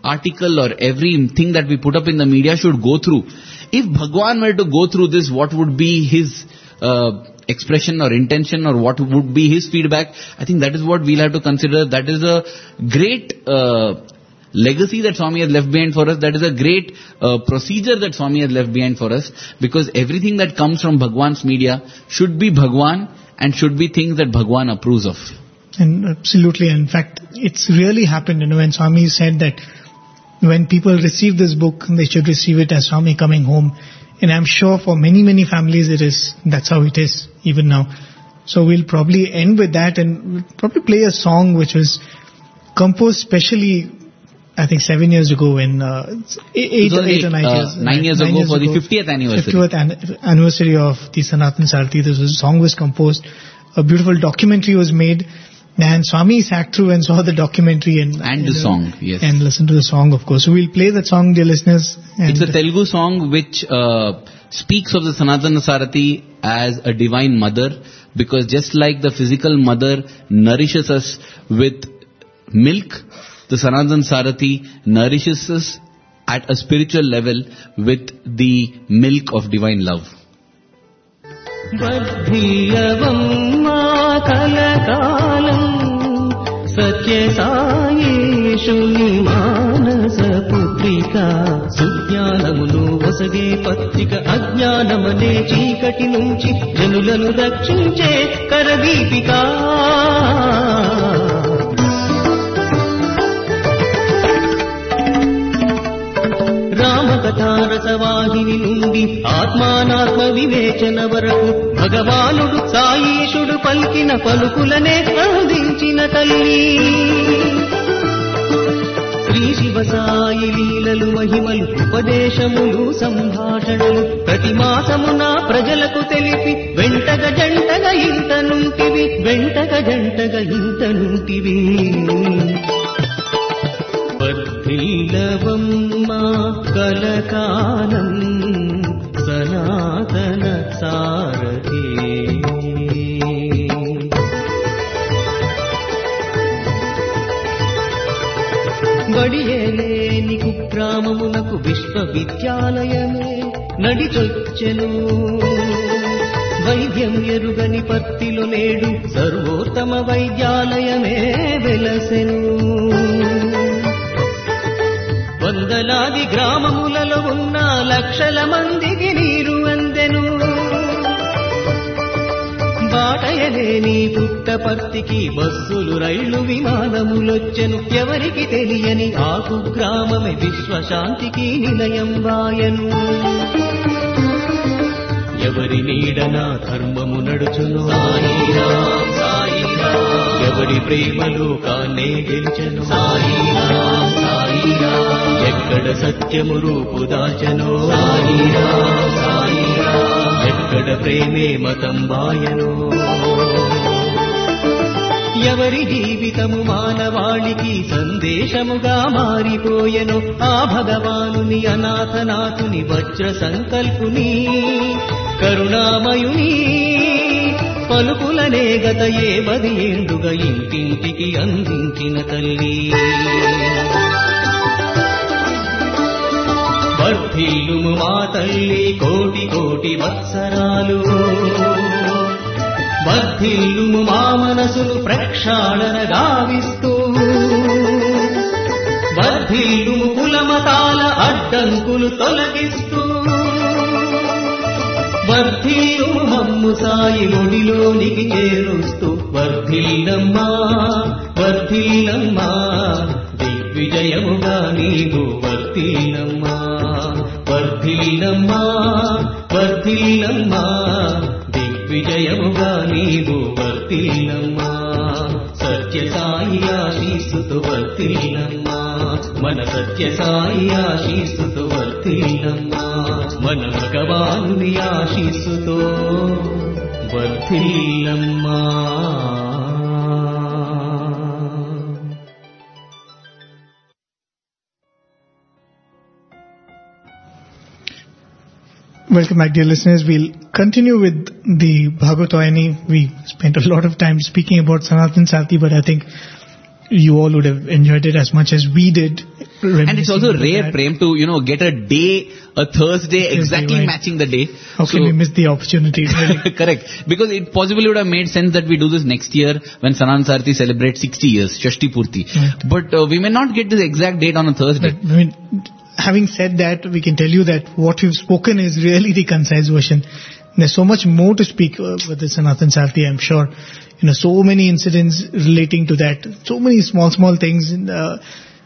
article or everything that we put up in the media should go through. If Bhagwan were to go through this, what would be his uh, expression or intention, or what would be his feedback? I think that is what we'll have to consider. That is a great uh, legacy that Swami has left behind for us. That is a great uh, procedure that Swami has left behind for us, because everything that comes from Bhagwan's media should be Bhagwan and should be things that Bhagwan approves of. And absolutely, in fact, it's really happened, you know, when Swami said that when people receive this book, they should receive it as Swami coming home. And I'm sure for many, many families it is, that's how it is, even now. So we'll probably end with that, and we'll probably play a song which was composed specially, I think, seven years ago, when uh, eight, eight, eight or nine uh, years, nine years nine ago years for ago, the fiftieth anniversary. fiftieth an- anniversary of the Sanatan Sarthi. This was, song was composed. A beautiful documentary was made, and Swami sat through and saw the documentary and And the know, song, yes. and listened to the song, of course. So we'll play that song, dear listeners. And It's a Telugu song which uh, speaks of the Sanatana Sarthi as a divine mother, because just like the physical mother nourishes us with milk, the Sanatana Sarthi nourishes us at a spiritual level with the milk of divine love. బద్ధియవమ్మా కలకాలం సత్యసాయేషుని మానస పుత్రిక సుజ్ఞానమును వసగే పత్రిక అజ్ఞానమనే చీకటి నుంచి జనులను రక్షించే కరదీపిక రామకథారసవాహిని నుండి ఆత్మానాత్మ వివేచన వరకు భగవానుడు సాయీశుడు పలికిన పలుకులనే అందించిన తల్లి. శ్రీ శివ సాయి లీలలు మహిమలు ఉపదేశములు సంభాషణలు ప్రతి మాసమున ప్రజలకు తెలిపి వెంటగ జంటగ ఇంత నుంటివి వెంటగ జంటగ ఇంత నుంటివి. వర్ధిల్లవమ్మా కలకాలం సనాతన సారథి. బడియేలేని కుగ్రామమునకు విశ్వవిద్యాలయమే నడిచొచ్చెను. వైద్యం ఎరుగని పత్తిలో నేడు సర్వోత్తమ వైద్యాలయమే వెలసెను. వందలాది గ్రామములలో ఉన్న లక్షల మందికి నీరు అందెను. బాటయలేని పుట్టపర్తికి బస్సులు రైళ్లు విమానములొచ్చెను. ఎవరికి తెలియని ఆ కుగ్రామమే విశ్వశాంతికి నిలయం వాయను. ఎవరి నీడన ధర్మము నడుచును సాయిరాం సాయిరాం, ఎవరి ప్రేమలో కాన్నే గెలిచెను సాయిరాం సాయిరాం, ఎక్కడ సత్యము రూపు దాచనో సాయిరాం సాయిరాం, ఎక్కడ ప్రేమే మతం వాయనో. ఎవరి జీవితము మానవాళికి సందేశముగా మారిపోయెను. ఆ భగవానుని అనాథనాథుని వజ్ర సంకల్పుని కరుణామయుని పలుకులనే గత ఏ పది ఏళ్లుగా ఇంటింటికి అందించిన తల్లి. వర్ధిల్లుము మా తల్లి కోటి కోటి వత్సరాలు, వర్ధిల్లుము మా మనసును ప్రక్షాళన గావిస్తూ, వర్ధిల్లుము కులమతాల అడ్డంకులు తొలగిస్తూ, వర్ధిల్లుము మమ్ము సాయి ఒడిలోనికి చేరుస్తూ. వర్ధిల్లమ్మా వర్ధిల్లమ్మా దిగ్విజయముగా నీవు వర్ధిల్లమ్మా, వర్ధిల్లమ్మా వర్ధిల్లమ్మా దిగ్విజయముగా నీవు వర్ధిల్లమ్మా. సత్య సాయి ఆశీస్సుతో వర్ధిల్లమ్మా, మన సత్య సాయి ఆశీస్సుతో వర్ధిల్లమ్మా, మన భగవానుని ఆశీస్సుతో వర్ధిల్లమ్మా. Welcome back, dear listeners. We'll continue with the Bhagavatvayani. We spent a lot of time speaking about Sanatan Sarthi, but I think you all would have enjoyed it as much as we did And it's also reminiscing rare, of that. Prem, to, you know, get a day, a Thursday, exactly right. matching the day. How can So- we miss the opportunity? Really? Correct. Because it possibly would have made sense that we do this next year when Sanatan Sarthi celebrates sixty years, Shashti Purti. Right. But uh, we may not get this exact date on a Thursday. But, I mean, having said that, we can tell you that what we've spoken is really the concise version. There's so much more to speak uh, with the Sanatan Sarthi, I'm sure. You know, so many incidents relating to that. So many small, small things. Uh,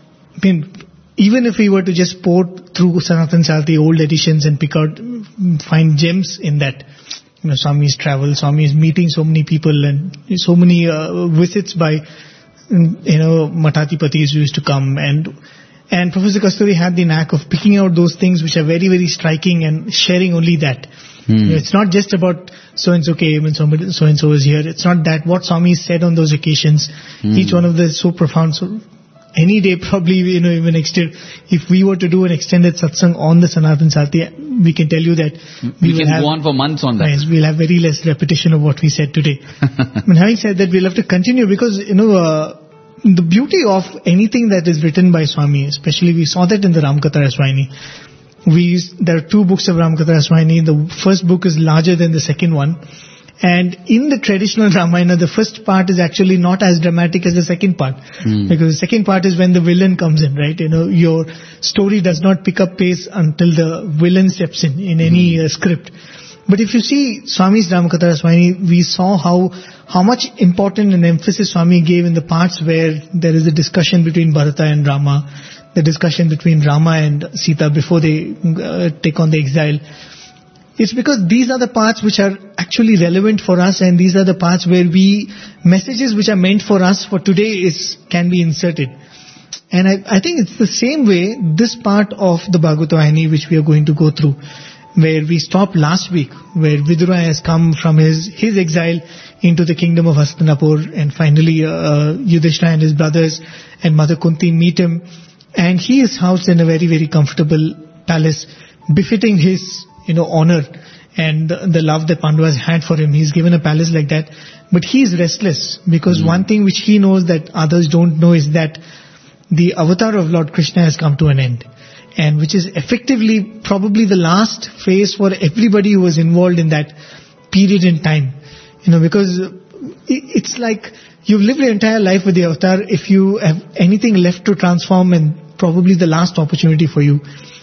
I mean, even if we were to just port through Sanatan Sarthi old editions and pick out, mm, find gems in that. You know, Swami's travel, Swami's meeting so many people and so many uh, visits by, mm, you know, Matatipatis who used to come, and and Professor Kasturi had the knack of picking out those things which are very, very striking and sharing only that. Hmm. You know, it's not just about so-and-so came and somebody, so-and-so was here. It's not that. What Swami said on those occasions, Hmm. each one of them is so profound. So any day probably, you know, even next year, if we were to do an extended satsang on the Sanatan Sarthi, we can tell you that We, will can have, go on for months on that. Yes, we'll have very less repetition of what we said today. And having said that, we'll have to continue because, you know, uh, the beauty of anything that is written by Swami, especially we saw that in the Ramakatha Raswayini. We use, there are two books of Ramakatha Raswayini. The first book is larger than the second one. And in the traditional Ramayana, the first part is actually not as dramatic as the second part. Hmm. Because the second part is when the villain comes in, right? You know, your story does not pick up pace until the villain steps in, in any uh, script. But if you see Swami's Ramakatha Raswayini, we saw how, how much important an emphasis Swami gave in the parts where there is a discussion between Bharata and Rama, the discussion between Rama and Sita before they uh, take on the exile. It's because these are the parts which are actually relevant for us, and these are the parts where we, messages which are meant for us for today is, can be inserted. And I, I think it's the same way this part of the Bhagavata Vahini which we are going to go through, where we stopped last week, where Vidura has come from his, his exile into the kingdom of Hastinapur, and finally uh, Yudhishthira and his brothers and Mother Kunti meet him, and he is housed in a very, very comfortable palace, befitting his, you know, honor and the, the love that Pandavas had for him. He's given a palace like that, but he is restless because one thing which he knows that others don't know is that the avatar of Lord Krishna has come to an end, and which is effectively probably the last phase for everybody who was involved in that period in time. You know, because it's like you've lived your entire life with the avatar. If you have anything left to transform, and probably the last opportunity for you.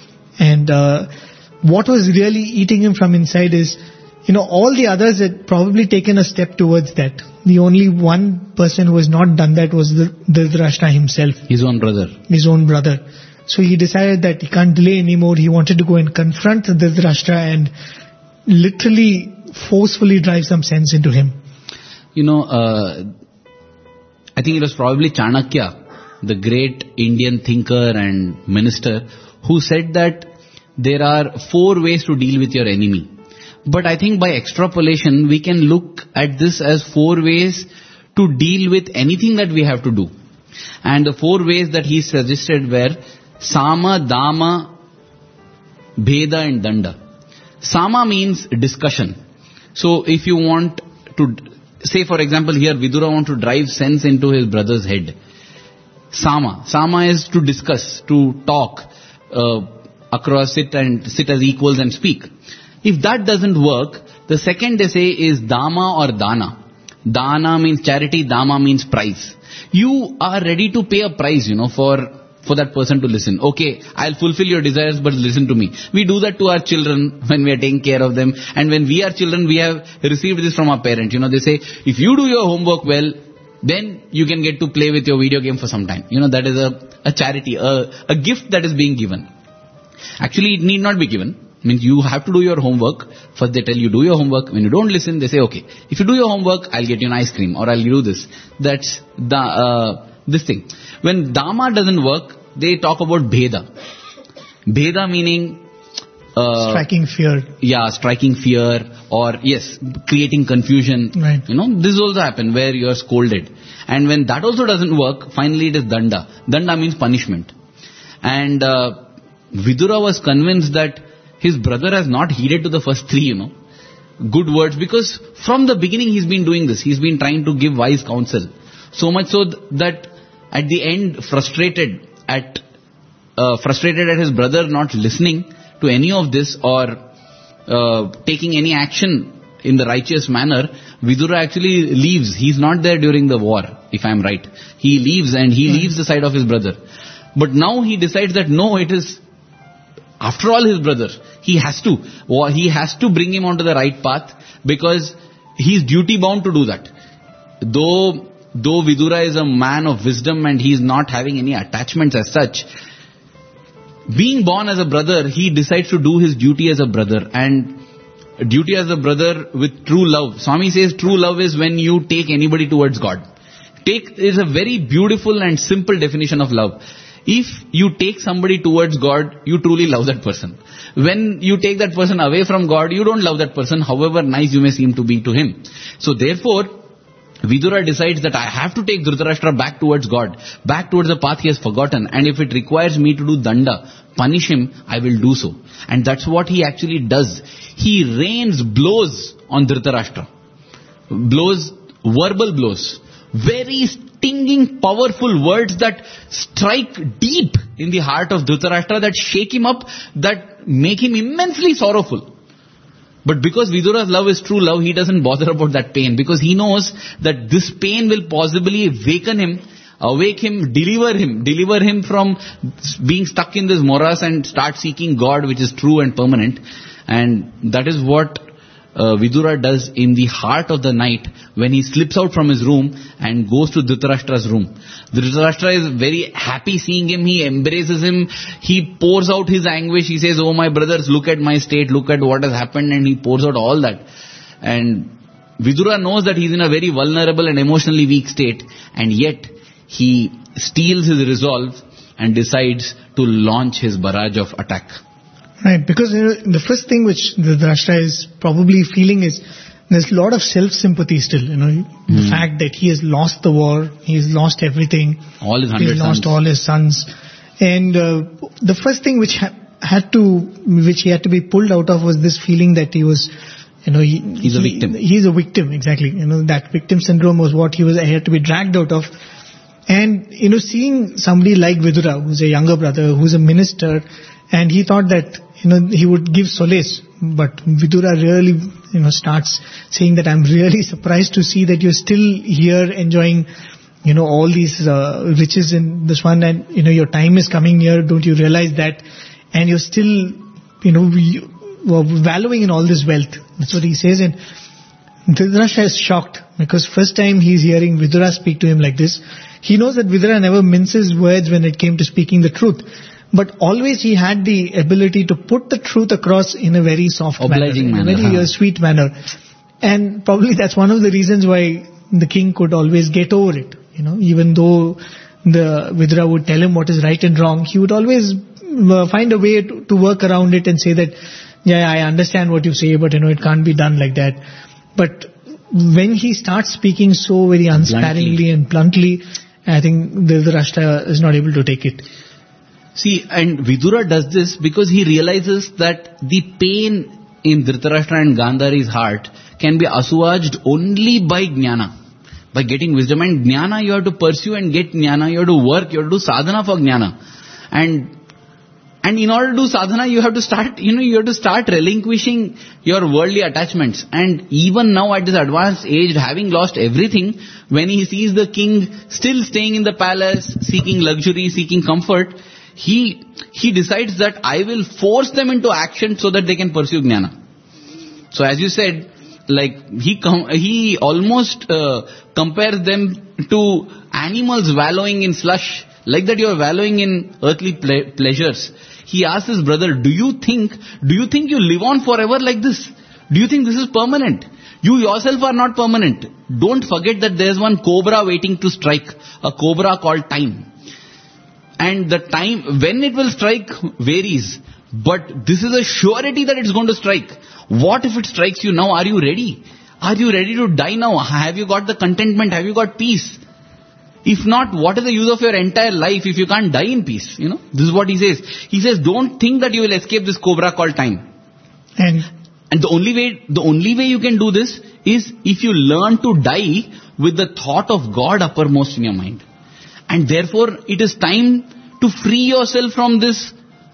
And uh, what was really eating him from inside is, you know, all the others had probably taken a step towards that. The only one person who has not done that was the Dhritarashtra himself, His own brother. his own brother. So he decided that he can't delay anymore. He wanted to go and confront Dhritarashtra and literally forcefully drive some sense into him. You know, uh, I think it was probably Chanakya, the great Indian thinker and minister, who said that there are four ways to deal with your enemy. But I think by extrapolation, we can look at this as four ways to deal with anything that we have to do. And the four ways that he suggested were Sama, Dama, Bheda and Danda. Sama means discussion. So if you want to, say for example here, Vidura want to drive sense into his brother's head. Sama. Sama is to discuss, to talk, uh, across, sit and sit as equals and speak. If that doesn't work, the second they say is Dama or Dana. Dana means charity, Dama means price. You are ready to pay a price, you know, for, for that person to listen. Okay, I'll fulfill your desires, but listen to me. We do that to our children when we are taking care of them. And when we are children, we have received this from our parents. You know, they say, if you do your homework well, then you can get to play with your video game for some time. You know, that is a, a charity, a, a gift that is being given. Actually, it need not be given. Means you have to do your homework. First they tell you do your homework. When you don't listen, they say, okay, if you do your homework, I'll get you an ice cream or I'll do this. That's the, uh, this thing. When Dama doesn't work, they talk about Bheda. Bheda meaning, uh, Striking fear. yeah, striking fear or yes, creating confusion. Right. You know, this also happen where you are scolded. And when that also doesn't work, finally it is Danda. Danda means punishment. And, uh, Vidura was convinced that his brother has not heeded to the first three, you know, good words, because from the beginning he's been doing this. He's been trying to give wise counsel. So much so th- that at the end, frustrated at uh, frustrated at his brother not listening to any of this or uh, taking any action in the righteous manner, Vidura actually leaves. He's not there during the war, if I'm right. He leaves and he mm. leaves the side of his brother. But now he decides that no, it is, after all, his brother. He has to. He has to bring him onto the right path because he's duty bound to do that. Though, though Vidura is a man of wisdom and he's not having any attachments as such, being born as a brother, he decides to do his duty as a brother. And duty as a brother with true love. Swami says true love is when you take anybody towards God. Take is a very beautiful and simple definition of love. If you take somebody towards God, you truly love that person. When you take that person away from God, you don't love that person, however nice you may seem to be to him. So therefore, Vidura decides that I have to take Dhritarashtra back towards God, back towards the path he has forgotten. And if it requires me to do danda, punish him, I will do so. And that's what he actually does. He rains blows on Dhritarashtra. Blows, verbal blows. Very stinging, powerful words that strike deep in the heart of Dhritarashtra, that shake him up, that make him immensely sorrowful. But because Vidura's love is true love, he doesn't bother about that pain, because he knows that this pain will possibly awaken him, awake him, deliver him, deliver him from being stuck in this morass and start seeking God, which is true and permanent. And that is what uh, Vidura does in the heart of the night when he slips out from his room and goes to Dhritarashtra's room. Dhritarashtra is very happy seeing him. He embraces him. He pours out his anguish. He says, "Oh my brothers, look at my state. Look at what has happened." And he pours out all that. And Vidura knows that he's in a very vulnerable and emotionally weak state. And yet he steels his resolve and decides to launch his barrage of attack. Right, because you know, the first thing which Dhritarashtra is probably feeling is there's a lot of self-sympathy still. You know, mm. the fact that he has lost the war, he has lost everything, all his hundred he's lost sons. all his sons, and uh, the first thing which ha- had to, which he had to be pulled out of was this feeling that he was, you know, he, he's a he, victim. He's a victim, exactly. You know, that victim syndrome was what he was. He had to be dragged out of, and you know, seeing somebody like Vidura, who's a younger brother, who's a minister, and he thought that, you know, he would give solace. But Vidura really, you know, starts saying that I'm really surprised to see that you're still here enjoying, you know, all these uh, riches in this one, and, you know, your time is coming near. Don't you realize that? And you're still, you know, you, well, wallowing in all this wealth. That's what he says. And Dhritarashtra is shocked because first time he's hearing Vidura speak to him like this. He knows that Vidura never minces words when it came to speaking the truth. But always he had the ability to put the truth across in a very soft obliging manner, manner, in a very huh? uh, sweet manner. And probably that's one of the reasons why the king could always get over it. You know, even though the Vidura would tell him what is right and wrong, he would always uh, find a way to, to work around it and say that, yeah, I understand what you say, but you know, it can't be done like that. But when he starts speaking so very unsparingly and bluntly, I think Dhritarashtra is not able to take it. See, and Vidura does this because he realizes that the pain in Dhritarashtra and Gandhari's heart can be assuaged only by jnana, by getting wisdom. And jnana you have to pursue and get jnana, you have to work, you have to do sadhana for jnana. And and in order to do sadhana, you have to start, you know, you have to start relinquishing your worldly attachments. And even now at this advanced age, having lost everything, when he sees the king still staying in the palace, seeking luxury, seeking comfort, He he decides that I will force them into action so that they can pursue jnana. So as you said, like he com- he almost uh, compares them to animals wallowing in slush, like that you are wallowing in earthly ple- pleasures. He asks his brother, "Do you think do you think you live on forever like this? Do you think this is permanent? You yourself are not permanent. Don't forget that there is one cobra waiting to strike, a cobra called time." And the time when it will strike varies. But this is a surety that it's going to strike. What if it strikes you now? Are you ready? Are you ready to die now? Have you got the contentment? Have you got peace? If not, what is the use of your entire life if you can't die in peace? You know, this is what he says. He says, don't think that you will escape this cobra called time. And And the only way, the only way you can do this is if you learn to die with the thought of God uppermost in your mind. And therefore, it is time to free yourself from this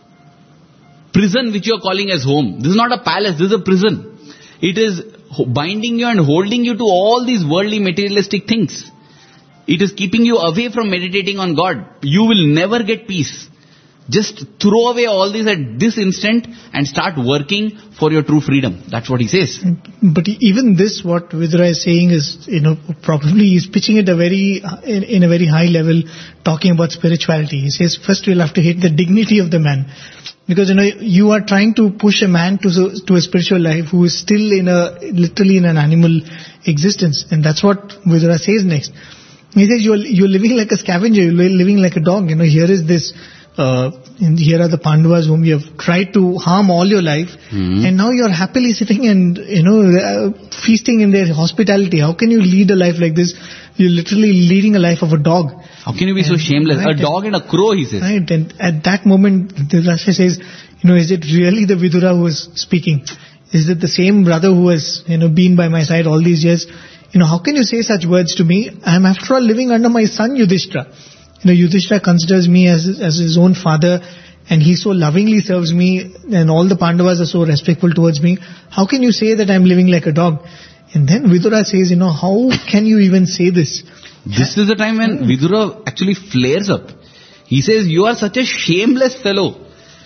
prison which you are calling as home. This is not a palace, this is a prison. It is binding you and holding you to all these worldly materialistic things. It is keeping you away from meditating on God. You will never get peace. Just throw away all this at this instant and start working for your true freedom. That's what he says. But even this, what Vidura is saying is, you know, probably he's pitching it a very, in, in a very high level, talking about spirituality. He says, first we'll have to hit the dignity of the man. Because, you know, you are trying to push a man to, to a spiritual life who is still in a, literally in an animal existence. And that's what Vidura says next. He says, you're, you're living like a scavenger, you're living like a dog. You know, here is this, uh, and here are the Pandavas whom you have tried to harm all your life. Mm-hmm. And now you're happily sitting and, you know, uh, feasting in their hospitality. How can you lead a life like this? You're literally leading a life of a dog. How can you be and, so shameless? Right, a dog and a crow, he says. Right, and at that moment, Dhritarashtra says, you know, is it really the Vidura who is speaking? Is it the same brother who has, you know, been by my side all these years? You know, how can you say such words to me? I am after all living under my son Yudhishthira. You know, Yudhishthira considers me as, as his own father, and he so lovingly serves me, and all the Pandavas are so respectful towards me. How can you say that I am living like a dog? And then Vidura says, you know, how can you even say this? This is the time when Vidura actually flares up. He says, you are such a shameless fellow.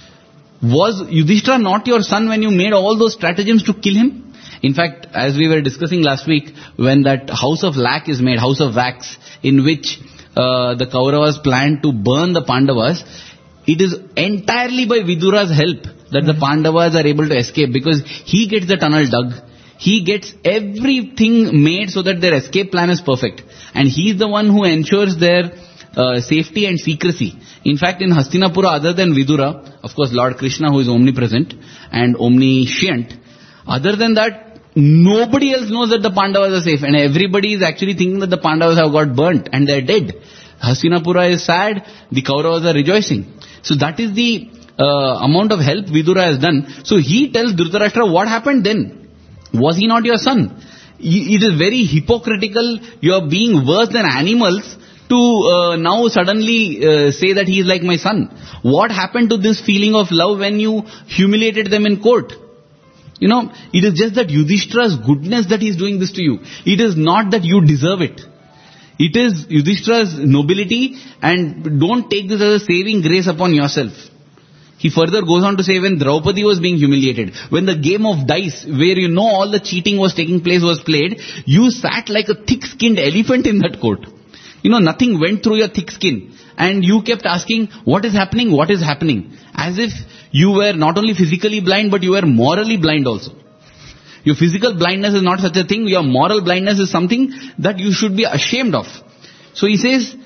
Was Yudhishthira not your son when you made all those stratagems to kill him? In fact, as we were discussing last week, when that house of lac is made, house of wax, in which uh, the Kauravas planned to burn the Pandavas, it is entirely by Vidura's help that mm-hmm. the Pandavas are able to escape, because he gets the tunnel dug. He gets everything made so that their escape plan is perfect. And he is the one who ensures their uh, safety and secrecy. In fact, in Hastinapura, other than Vidura, of course Lord Krishna, who is omnipresent and omniscient, other than that, nobody else knows that the Pandavas are safe. And everybody is actually thinking that the Pandavas have got burnt and they are dead. Hastinapura is sad, the Kauravas are rejoicing. So that is the uh, amount of help Vidura has done. So he tells Dhritarashtra, what happened then? Was he not your son? It is very hypocritical. You are being worse than animals to uh, now suddenly uh, say that he is like my son. What happened to this feeling of love when you humiliated them in court? You know, it is just that Yudhishthira's goodness that he is doing this to you. It is not that you deserve it. It is Yudhishthira's nobility, and don't take this as a saving grace upon yourself. He further goes on to say, when Draupadi was being humiliated, when the game of dice, where you know all the cheating was taking place, was played, you sat like a thick-skinned elephant in that court. You know, nothing went through your thick skin. And you kept asking, what is happening, what is happening? As if you were not only physically blind, but you were morally blind also. Your physical blindness is not such a thing. Your moral blindness is something that you should be ashamed of. So he says,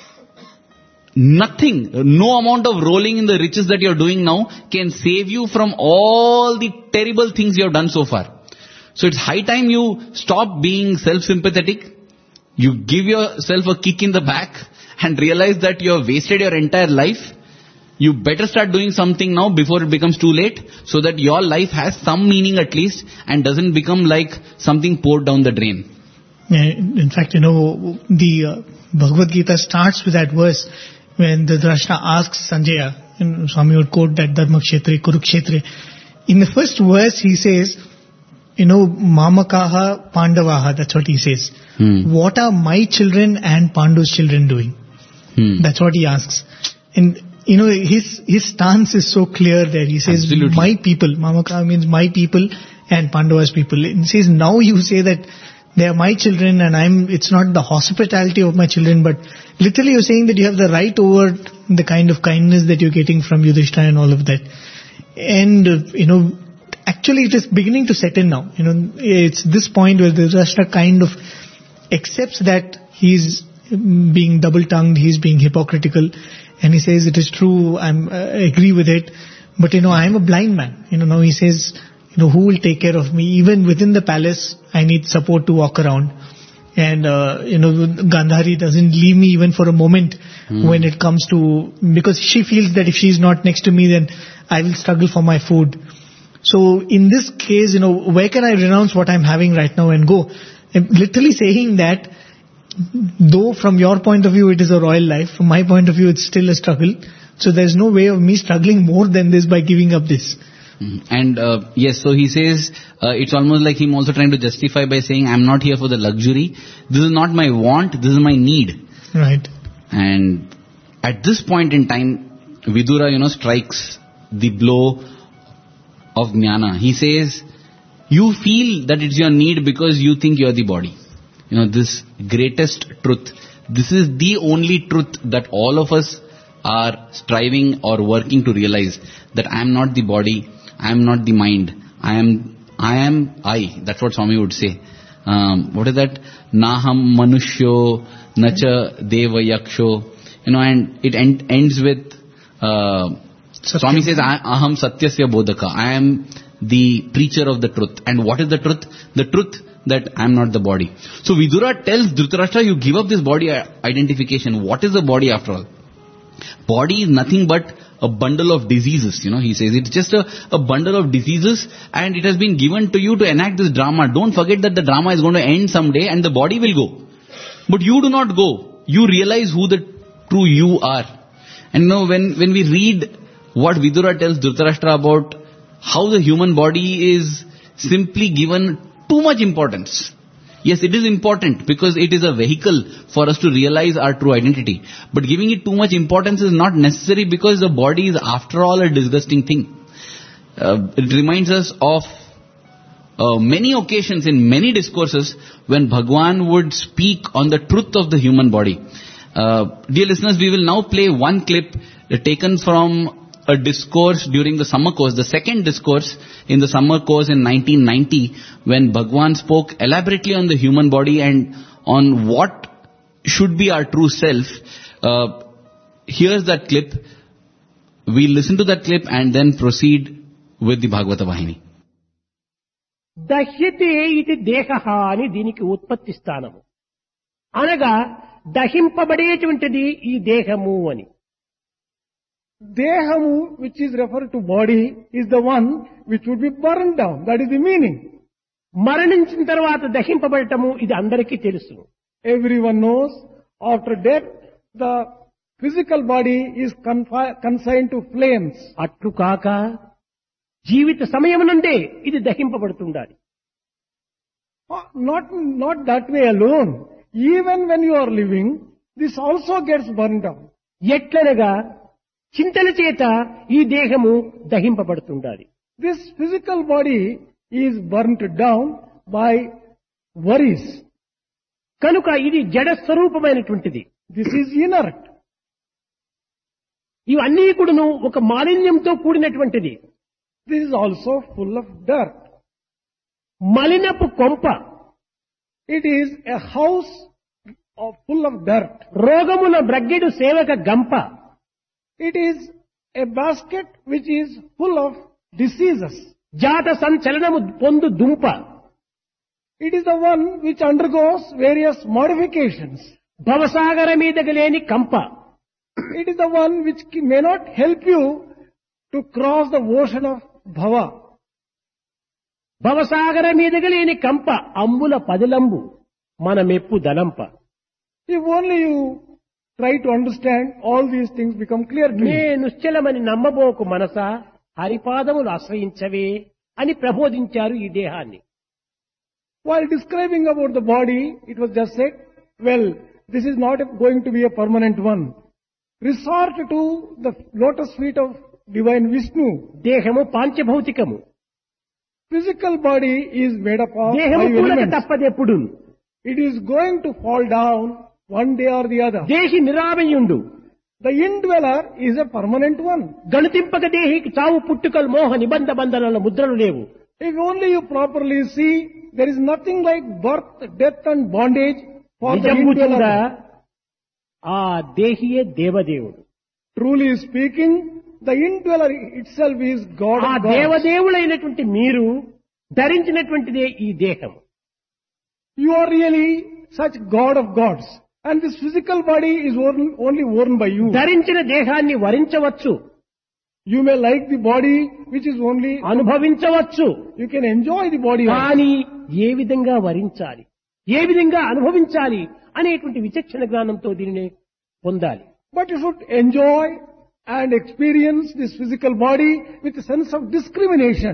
nothing, no amount of rolling in the riches that you're doing now can save you from all the terrible things you have done so far. So it's high time you stop being self-sympathetic. You give yourself a kick in the back and realize that you have wasted your entire life. You better start doing something now before it becomes too late, so that your life has some meaning at least and doesn't become like something poured down the drain. Yeah, in fact, you know, the uh, Bhagavad Gita starts with that verse when the Dhritarashtra asks Sanjaya, and Swami would quote that Dharma Kshetre, Kurukshetre. In the first verse he says, you know, Mamakaha Pandavaha, that's what he says. Hmm. What are my children and Pandu's children doing? Hmm. That's what he asks. And you know, his his stance is so clear there. He says, Absolutely. my people, Mamakaha means my people and Pandava's people. And he says, now you say that they are my children and I'm, it's not the hospitality of my children, but literally you're saying that you have the right over the kind of kindness that you're getting from Yudhishthira and all of that. And, uh, you know, actually it is beginning to set in now. You know, it's this point where Dhritarashtra kind of accepts that he's being double-tongued, he's being hypocritical, and he says, it is true, I'm, uh, I agree with it, but you know, I'm a blind man. You know, now he says, you know, who will take care of me? Even within the palace, I need support to walk around. And, uh, you know, Gandhari doesn't leave me even for a moment mm. when it comes to, because she feels that if she's not next to me, then I will struggle for my food. So in this case, you know, where can I renounce what I'm having right now and go? I'm literally saying that though from your point of view it is a royal life, from my point of view it's still a struggle. So there's no way of me struggling more than this by giving up this. Mhm. And uh, yes, so he says, uh, it's almost like him also trying to justify by saying, I'm not here for the luxury. This is not my want, this is my need. Right. And at this point in time, Vidura, you know, strikes the blow of jnana. He says, you feel that it's your need because you think you're the body. You know, this greatest truth. This is the only truth that all of us are striving or working to realize, that I am not the body, I am not the mind, I am I am I. That's what Swami would say. Um, what is that? Naham manushyo nacha deva yaksho. You know, and it end, ends with uh, Swami says, aham satyasya bodhaka. I am the preacher of the truth. And what is the truth? The truth that I am not the body. So Vidura tells Dhritarashtra, you give up this body identification. What is the body after all? Body is nothing but a bundle of diseases, you know, he says. It's just a, a bundle of diseases, and it has been given to you to enact this drama. Don't forget that the drama is going to end someday and the body will go. But you do not go. You realize who the true you are. And you know, when, when we read what Vidura tells Dhritarashtra about how the human body is simply given too much importance. Yes, it is important because it is a vehicle for us to realize our true identity. But giving it too much importance is not necessary, because the body is after all a disgusting thing. Uh, it reminds us of uh, many occasions in many discourses when Bhagwan would speak on the truth of the human body. Uh, dear listeners, we will now play one clip uh, taken from a discourse during the summer course, the second discourse in the summer course in nineteen ninety, when Bhagwan spoke elaborately on the human body and on what should be our true self. Uh, here's that clip. We'll listen to that clip and then proceed with the Bhagavata Vahini. దహ్యతే ఇది దేహః అని దీనికి ఉత్పత్తి స్థానము. అనగా దహింపబడేటువంటిది ఈ దేహము అని. Dehamu, which is referred to body, is the one which would be burned down. That is the meaning. మరణించిన తర్వాత దహింపబడటము ఇది అందరికీ తెలుసు. Everyone knows after death the physical body is confi- consigned to flames. అట్లు కాక జీవిత సమయం నుండే ఇది దహింపబడుతుండాలి. Oh, Not, not that way alone. Even when you are living, this also gets burned down. ఎట్లనగా చింతల చేత ఈ దేహము దహింపబడుతుండాలి. This physical body is burnt down by worries. కనుక ఇది జడ స్వరూపమైనటువంటిది. This is inert. ఇవన్నీ కూడాను ఒక మాలిన్యంతో కూడినటువంటిది. This is also full of dirt. మలినపు కొంప. It is a house of full of dirt. రోగమున బ్రగ్గెడు సేవక గంప. It is a basket which is full of diseases. జాత సంచలనము పొందు దుంప. It is the one which undergoes various modifications. భవసాగర మీదకి లేని కంప. It is the one which may not help you to cross the ocean of bhava. భవసాగర మీదకి లేని కంప అంబుల పదిలంబు మన మెప్పు దలంప. If only you try to understand, all these things become clear to నే you. నిశ్చలమని నమ్మబోకు మనస హరిపాదములు ఆశ్రయించవే అని ప్రబోధించారు ఈ దేహాన్ని. While describing about the body, it was just said, well, this is not going to be a permanent one. Resort to the lotus feet of divine Vishnu. దేహము పాంచభౌతికము. Physical body is made up of దేహము five కూడక elements. తప్పదెప్పుడు. It is going to fall down one day or the other. దేహి నిరామయుండు. The indweller is a permanent one. గణితింపక దేహికి చావు పుట్టుకలు మోహ నిబంధ బంధనాల ముద్రలు లేవు. If only you properly see, there is nothing like birth, death and bondage for the నిజంబుచుండా indweller. ఆ దేహియే దేవదేవుడు. Truly speaking, the indweller itself is God ఆ of gods. దేవదేవులైనటువంటి మీరు ధరించినటువంటిదే ఈ దేహం. You are really such God of gods. And this physical body is worn, only worn by you. ధరించిన దేహాన్ని వరించవచ్చు, You may like the body which is only, అనుభవించవచ్చు. you can enjoy the body also. కానీ ఏ విధంగా వరించాలి? ఏ విధంగా అనుభవించాలి అనేటువంటి విచక్షణ జ్ఞానంతో దీనిని పొందాలి. But you should enjoy and experience this physical body with a sense of discrimination.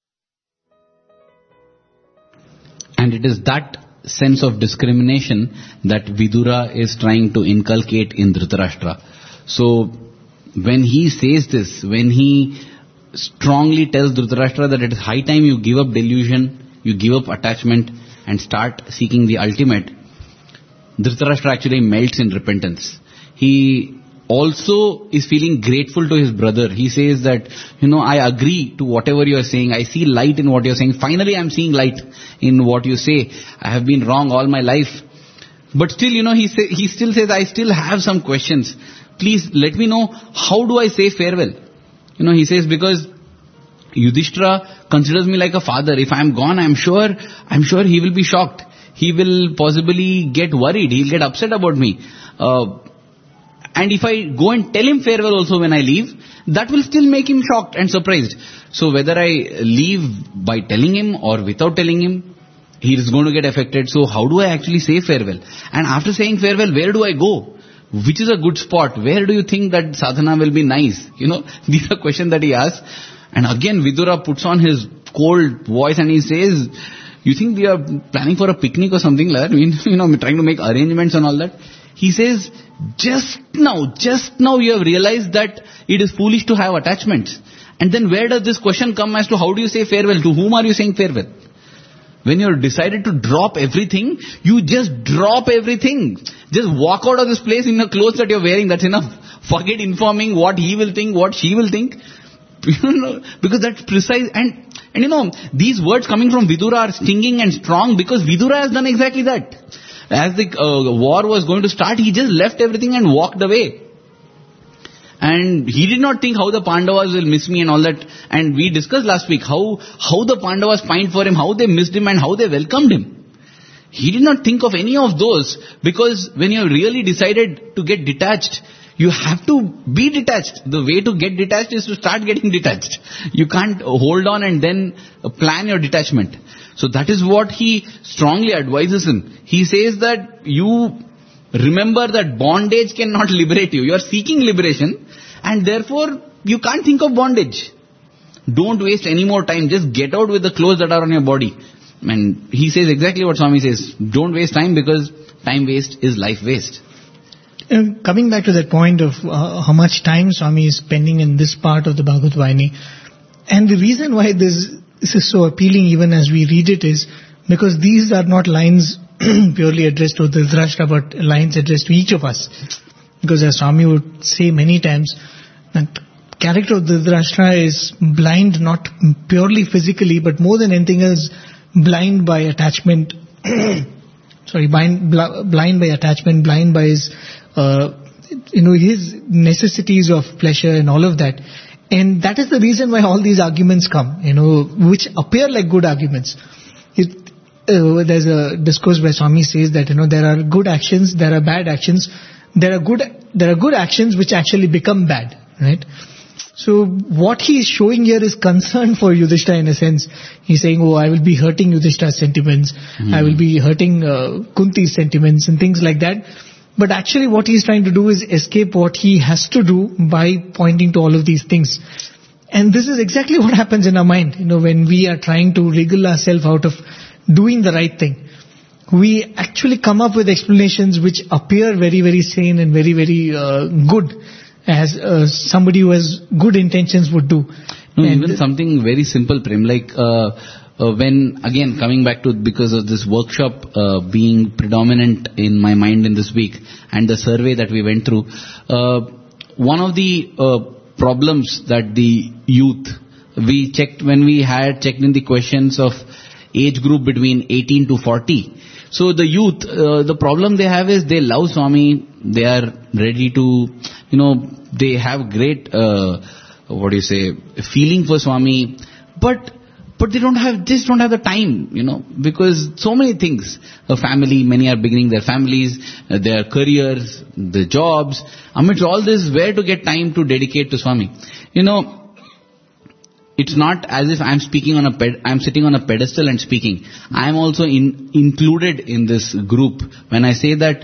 And it is that sense of discrimination that Vidura is trying to inculcate in Dhritarashtra. So, when he says this, when he strongly tells Dhritarashtra that it is high time you give up delusion, you give up attachment and start seeking the ultimate, Dhritarashtra actually melts in repentance. He also is feeling grateful to his brother. He says that, you know, I agree to whatever you are saying. I see light in what you are saying. Finally, I am seeing light in what you say. I have been wrong all my life. But still, you know, he say, he still says, I still have some questions. Please let me know, how do I say farewell? You know, he says, because Yudhishthira considers me like a father. If I am gone, I am sure, I am sure he will be shocked. He will possibly get worried. He will get upset about me. Uh, And if I go and tell him farewell also when I leave, that will still make him shocked and surprised. So whether I leave by telling him or without telling him, he is going to get affected. So how do I actually say farewell? And after saying farewell, where do I go? Which is a good spot? Where do you think that sadhana will be nice? You know, these are questions that he asks. And again, Vidura puts on his cold voice and he says, you think we are planning for a picnic or something like that? I mean, you know, trying to make arrangements and all that. He says, just now, just now you have realized that it is foolish to have attachments. And then where does this question come as to how do you say farewell? To whom are you saying farewell? When you have decided to drop everything, you just drop everything. Just walk out of this place in the clothes that you're wearing. That's enough. Forget informing what he will think, what she will think. You know, because that's precise. And, and you know, these words coming from Vidura are stinging and strong because Vidura has done exactly that. As the uh, war was going to start, he just left everything and walked away. And he did not think how the Pandavas will miss me and all that. And we discussed last week how, how the Pandavas pined for him, how they missed him and how they welcomed him. He did not think of any of those, because when you have really decided to get detached, you have to be detached. The way to get detached is to start getting detached. You can't hold on and then plan your detachment. So that is what he strongly advises him. He says that you remember that bondage cannot liberate you. You are seeking liberation and therefore you can't think of bondage. Don't waste any more time. Just get out with the clothes that are on your body. And he says exactly what Swami says. Don't waste time, because time waste is life waste. Uh, coming back to that point of uh, how much time Swami is spending in this part of the Bhagavad Vayani, and the reason why this, this is so appealing even as we read it is because these are not lines purely addressed to Dhritarashtra, but lines addressed to each of us. Because as Swami would say many times, that character of Dhritarashtra is blind not purely physically, but more than anything else, blind by attachment. Sorry, blind, blind by attachment, blind by his, uh, you know, his necessities of pleasure and all of that. And that is the reason why all these arguments come, you know, which appear like good arguments. It, uh, there's a discourse where Swami says that, you know, there are good actions, there are bad actions, there are good, there are good actions which actually become bad, right? So what he is showing here is concern for Yudhishthira in a sense. He's saying, oh, I will be hurting Yudhishthira's sentiments, mm. I will be hurting uh, Kunti's sentiments and things like that. But actually what he's trying to do is escape what he has to do by pointing to all of these things. And this is exactly what happens in our mind, you know, when we are trying to wriggle ourselves out of doing the right thing. We actually come up with explanations which appear very, very sane and very, very uh, good, as uh, somebody who has good intentions would do. No, even something very simple, Prem, like uh, uh, when, again, coming back to, because of this workshop uh, being predominant in my mind in this week and the survey that we went through, uh, one of the uh, problems that the youth, we checked when we had checked in the questions of age group between eighteen to forty. So the youth, uh, the problem they have is they love Swami, they are ready to, you know, they have great, uh, what do you say, feeling for Swami, but but they don't have, just don't have the time, you know, because so many things, a family, many are beginning their families, uh, their careers, the jobs, amidst all this, where to get time to dedicate to Swami? You know, it's not as if I'm speaking on a ped- I'm sitting on a pedestal and speaking. I'm also in, included in this group when I say that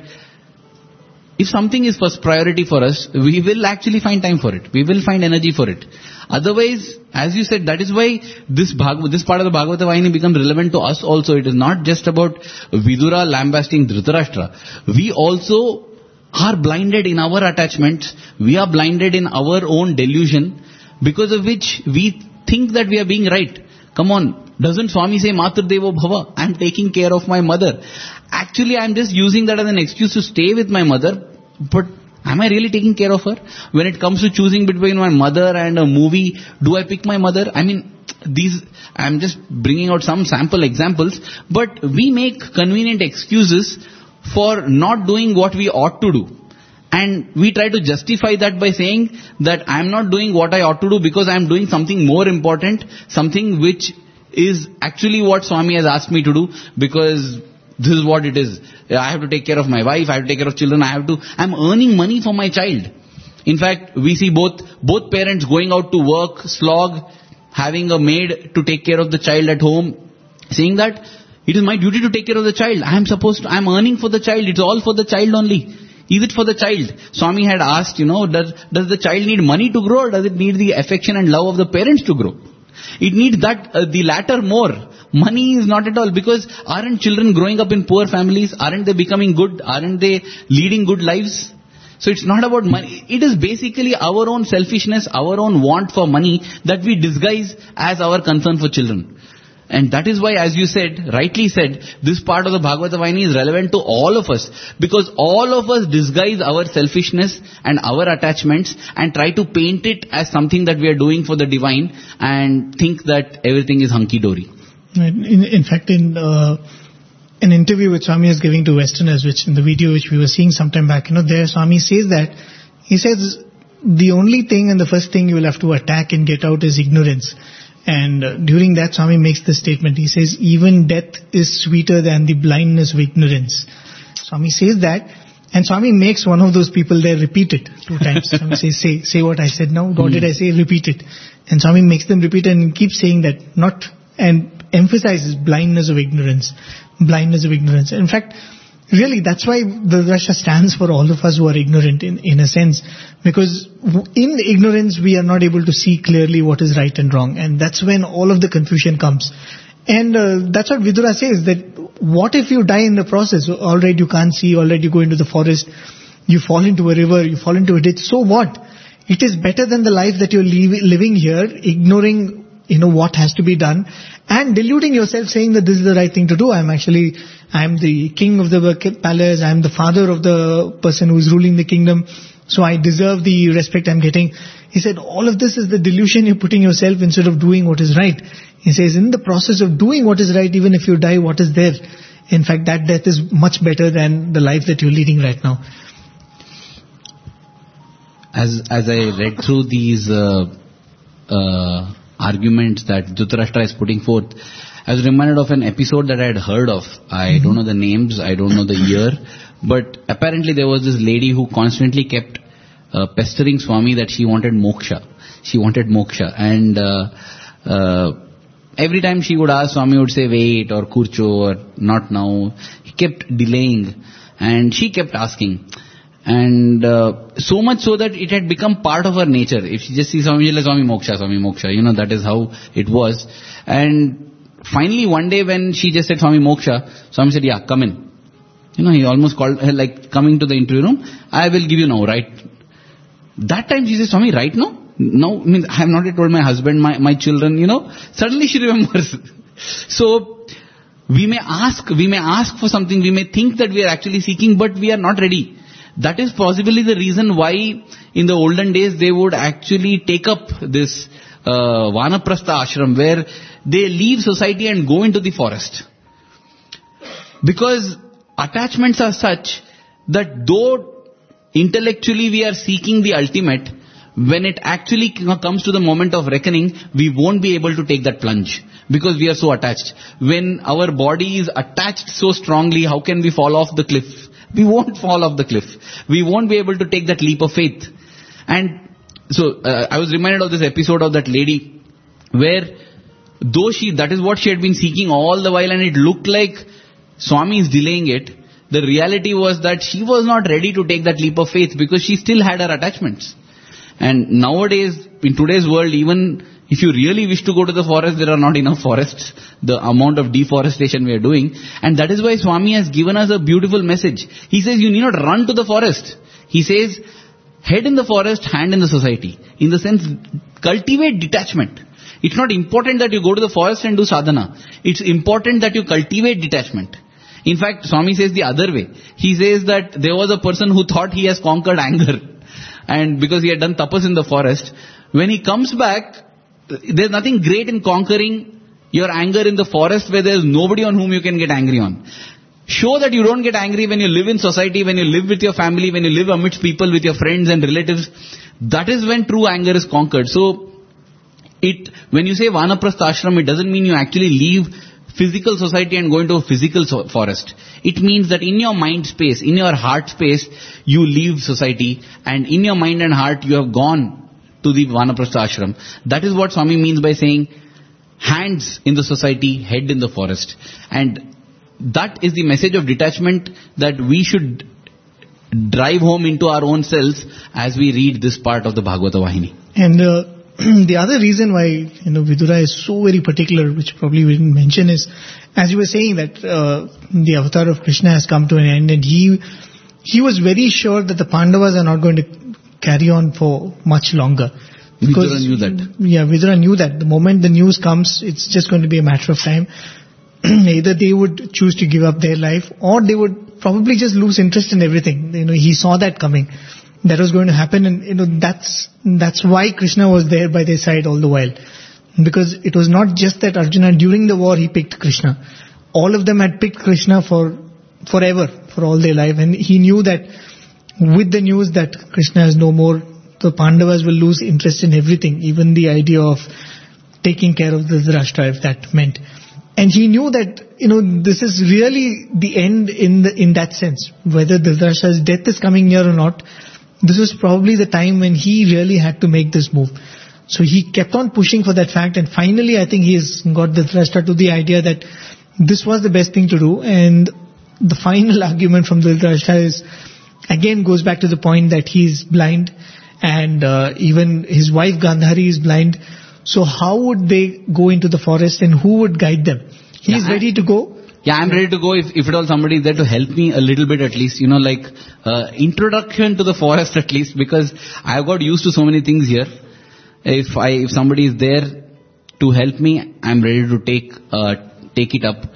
if something is first priority for us, we will actually find time for it. We will find energy for it. Otherwise, as you said, that is why this Bhagavad, this part of the Bhagavata Vahini becomes relevant to us also. It is not just about Vidura lambasting Dhritarashtra. We also are blinded in our attachments. We are blinded in our own delusion, because of which we think that we are being right. Come on, doesn't Swami say Matru Devo Bhava? I am taking care of my mother. Actually, I am just using that as an excuse to stay with my mother, but am I really taking care of her? When it comes to choosing between my mother and a movie, do I pick my mother? I mean, these, I am just bringing out some sample examples, but we make convenient excuses for not doing what we ought to do. And we try to justify that by saying that I am not doing what I ought to do because I am doing something more important, something which is actually what Swami has asked me to do, because this is what it is. I have to take care of my wife, I have to take care of children, I have to, I am earning money for my child. In fact, we see both, both parents going out to work, slog, having a maid to take care of the child at home, saying that it is my duty to take care of the child. I am supposed to, I am earning for the child, it's all for the child only. Is it for the child? Swami had asked, you know, does, does the child need money to grow, or does it need the affection and love of the parents to grow? It needs that, uh, the latter more. Money is not at all, because aren't children growing up in poor families? Aren't they becoming good? Aren't they leading good lives? So it's not about money. It is basically our own selfishness, our own want for money that we disguise as our concern for children. And that is why, as you said, rightly said, this part of the Bhagavata Vahini is relevant to all of us. Because all of us disguise our selfishness and our attachments and try to paint it as something that we are doing for the divine and think that everything is hunky-dory. In, in fact, in uh, an interview which Swami is giving to Westerners, which in the video which we were seeing sometime back, you know, there Swami says that, he says, the only thing and the first thing you will have to attack and get out is ignorance. And uh, during that, Swami makes the statement. He says, even death is sweeter than the blindness of ignorance. Swami says that, and Swami makes one of those people there repeat it two times. Swami says, say, say what I said now. What did I say? Repeat it. And Swami makes them repeat it and keeps saying that, not, and emphasizes blindness of ignorance. Blindness of ignorance. In fact, really, that's why the Rasha stands for all of us who are ignorant in, in a sense. Because in ignorance, we are not able to see clearly what is right and wrong. And that's when all of the confusion comes. And uh, that's what Vidura says, that what if you die in the process? All right, you can't see, all right, you go into the forest, you fall into a river, you fall into a ditch. So what? It is better than the life that you're leave, living here, ignoring, you know, what has to be done, and deluding yourself, saying that this is the right thing to do. I'm actually, I'm the king of the palace, I'm the father of the person who's ruling the kingdom, so I deserve the respect I'm getting. He said, all of this is the delusion you're putting yourself instead of doing what is right. He says, in the process of doing what is right, even if you die, what is there? In fact, that death is much better than the life that you're leading right now. As as I read through these uh, uh, arguments that Dhritarashtra is putting forth, I was reminded of an episode that I had heard of. I mm-hmm. don't know the names, I don't know the year, but apparently there was this lady who constantly kept uh, pestering Swami that she wanted moksha. She wanted moksha. And uh, uh, every time she would ask, Swami would say, wait, or kurcho, or not now. He kept delaying. And she kept asking. And uh, so much so that it had become part of her nature. If she just sees Swami, she'll like, Swami moksha, Swami moksha. You know, that is how it was. And finally one day when she just said Swami moksha, Swami said, yeah, come in. You know, he almost called her like coming to the interview room. I will give you now, right? That time she said, Swami, right now? No, I mean, I have not yet told my husband, my, my children, you know. Suddenly she remembers. So, we may ask, we may ask for something, we may think that we are actually seeking, but we are not ready. That is possibly the reason why in the olden days they would actually take up this uh, Vanaprastha ashram, where they leave society and go into the forest. Because attachments are such that though intellectually we are seeking the ultimate, when it actually comes to the moment of reckoning, we won't be able to take that plunge because we are so attached. When our body is attached so strongly, how can we fall off the cliff? We won't fall off the cliff. We won't be able to take that leap of faith. And so uh, I was reminded of this episode of that lady where though she, that is what she had been seeking all the while and it looked like Swami is delaying it, the reality was that she was not ready to take that leap of faith because she still had her attachments. And nowadays, in today's world, even if you really wish to go to the forest, there are not enough forests. The amount of deforestation we are doing. And that is why Swami has given us a beautiful message. He says you need not run to the forest. He says, head in the forest, hand in the society. In the sense, cultivate detachment. It's not important that you go to the forest and do sadhana. It's important that you cultivate detachment. In fact, Swami says the other way. He says that there was a person who thought he has conquered anger. And because he had done tapas in the forest, when he comes back, there's nothing great in conquering your anger in the forest where there's nobody on whom you can get angry on. Show that you don't get angry when you live in society, when you live with your family, when you live amidst people with your friends and relatives. That is when true anger is conquered. So, it, when you say Vanaprastha ashram, it doesn't mean you actually leave physical society and go into a physical so- forest. It means that in your mind space, in your heart space, you leave society, and in your mind and heart you have gone to the Vanaprastha ashram. That is what Swami means by saying, hands in the society, head in the forest. And that is the message of detachment that we should drive home into our own selves as we read this part of the Bhagavata Vahini. And uh, the other reason why, you know, Vidura is so very particular, which probably we didn't mention, is, as you were saying, that uh, the avatar of Krishna has come to an end, and he he was very sure that the Pandavas are not going to carry on for much longer. Because, Vidura knew that. Yeah, Vidura knew that. The moment the news comes, it's just going to be a matter of time. Either they would choose to give up their life, or they would probably just lose interest in everything. You know, he saw that coming. That was going to happen, and you know, that's that's why Krishna was there by their side all the while. Because it was not just that Arjuna, during the war, he picked Krishna. All of them had picked Krishna for forever, for all their life, and he knew that with the news that Krishna is no more, the Pandavas will lose interest in everything, even the idea of taking care of the Dhritarashtra, if that meant. And he knew that, you know, this is really the end in the, in that sense. Whether Dhritarashtra's death is coming near or not, this was probably the time when he really had to make this move. So he kept on pushing for that fact, and finally I think he has got Dhritarashtra to the idea that this was the best thing to do. And the final argument from Dhritarashtra is, again goes back to the point that he is blind, and uh, even his wife Gandhari is blind. So how would they go into the forest, and who would guide them? He is Yeah, ready to go. Yeah, I'm ready to go if, if at all somebody is there to help me a little bit at least, you know, like uh, introduction to the forest at least, because I've got used to so many things here. If I if somebody is there to help me, I'm ready to take uh, take it up.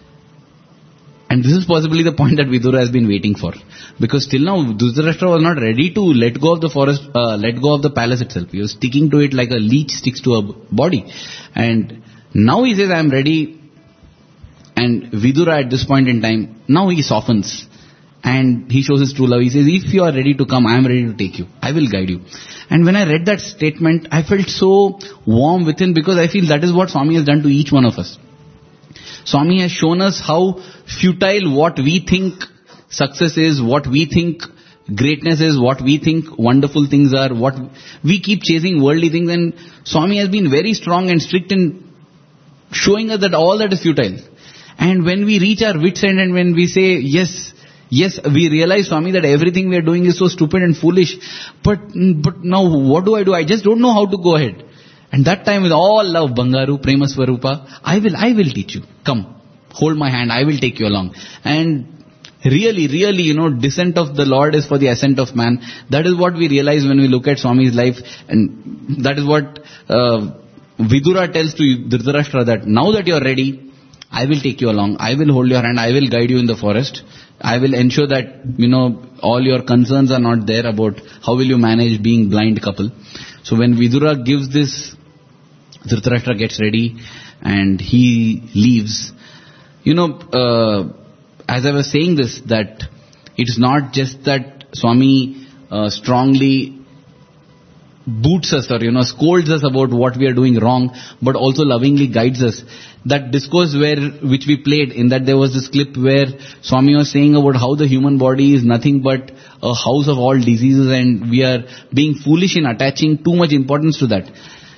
And this is possibly the point that Vidura has been waiting for. Because till now, Dhritarashtra was not ready to let go of the forest, uh, let go of the palace itself. He was sticking to it like a leech sticks to a body. And now he says, I am ready. And Vidura at this point in time, now he softens. And he shows his true love. He says, if you are ready to come, I am ready to take you. I will guide you. And when I read that statement, I felt so warm within, because I feel that is what Swami has done to each one of us. Swami has shown us how futile what we think success is, what we think greatness is, what we think wonderful things are, what we keep chasing worldly things, and Swami has been very strong and strict in showing us that all that is futile. And when we reach our wit's end and when we say, yes, yes, we realize, Swami, that everything we are doing is so stupid and foolish, but, but now what do I do? I just don't know how to go ahead. And that time with all love, Bangaru, Prema Swarupa, I will, I will teach you. Come, hold my hand, I will take you along. And really, really, you know, descent of the Lord is for the ascent of man. That is what we realize when we look at Swami's life. And that is what uh, Vidura tells to Dhritarashtra, that now that you are ready, I will take you along. I will hold your hand. I will guide you in the forest. I will ensure that, you know, all your concerns are not there about how will you manage being blind couple. So when Vidura gives this, Dhritarashtra gets ready and he leaves. You know, uh, as I was saying this, that it's not just that Swami uh, strongly boots us or, you know, scolds us about what we are doing wrong, but also lovingly guides us. That discourse where, which we played, in that there was this clip where Swami was saying about how the human body is nothing but a house of all diseases, and we are being foolish in attaching too much importance to that.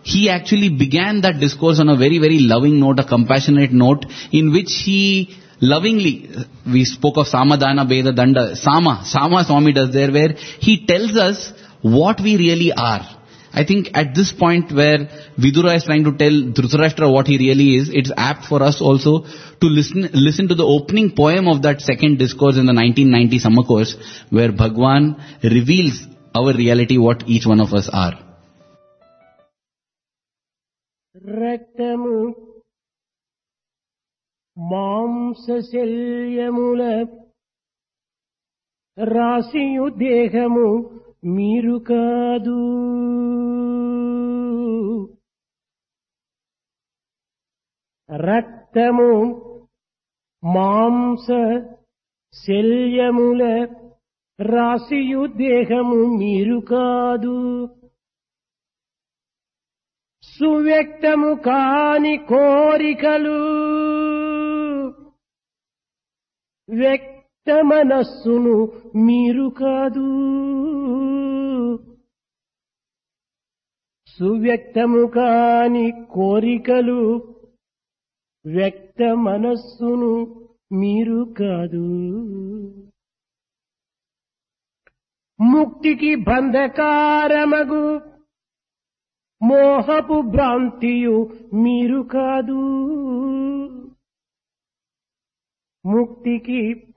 he actually began that discourse on a very, very loving note, a compassionate note, in which he lovingly, we spoke of Samadana, Beda, Danda, Sama, Sama Swami does there, where he tells us what we really are. I think at this point where Vidura is trying to tell Dhritarashtra what he really is, it's apt for us also to listen listen to the opening poem of that second discourse in the nineteen ninety summer course, where Bhagwan reveals our reality, what each one of us are. Raktamu Mamsasalyamula Rasiyu Dehamu Miru Kadu Raktamu Mamsa Selyamula Rasiyu Dehamu Miru Kadu Suvyaktamu Kani Korikalu Vyaktamanasunu Miru Kadu Suvyaktamu Kani Korikalu Vyaktamanasunu Miru Kadu Muktiki Bandhakaramagu మోహపు భ్రాంతియు మీరు కాదు ముక్తికి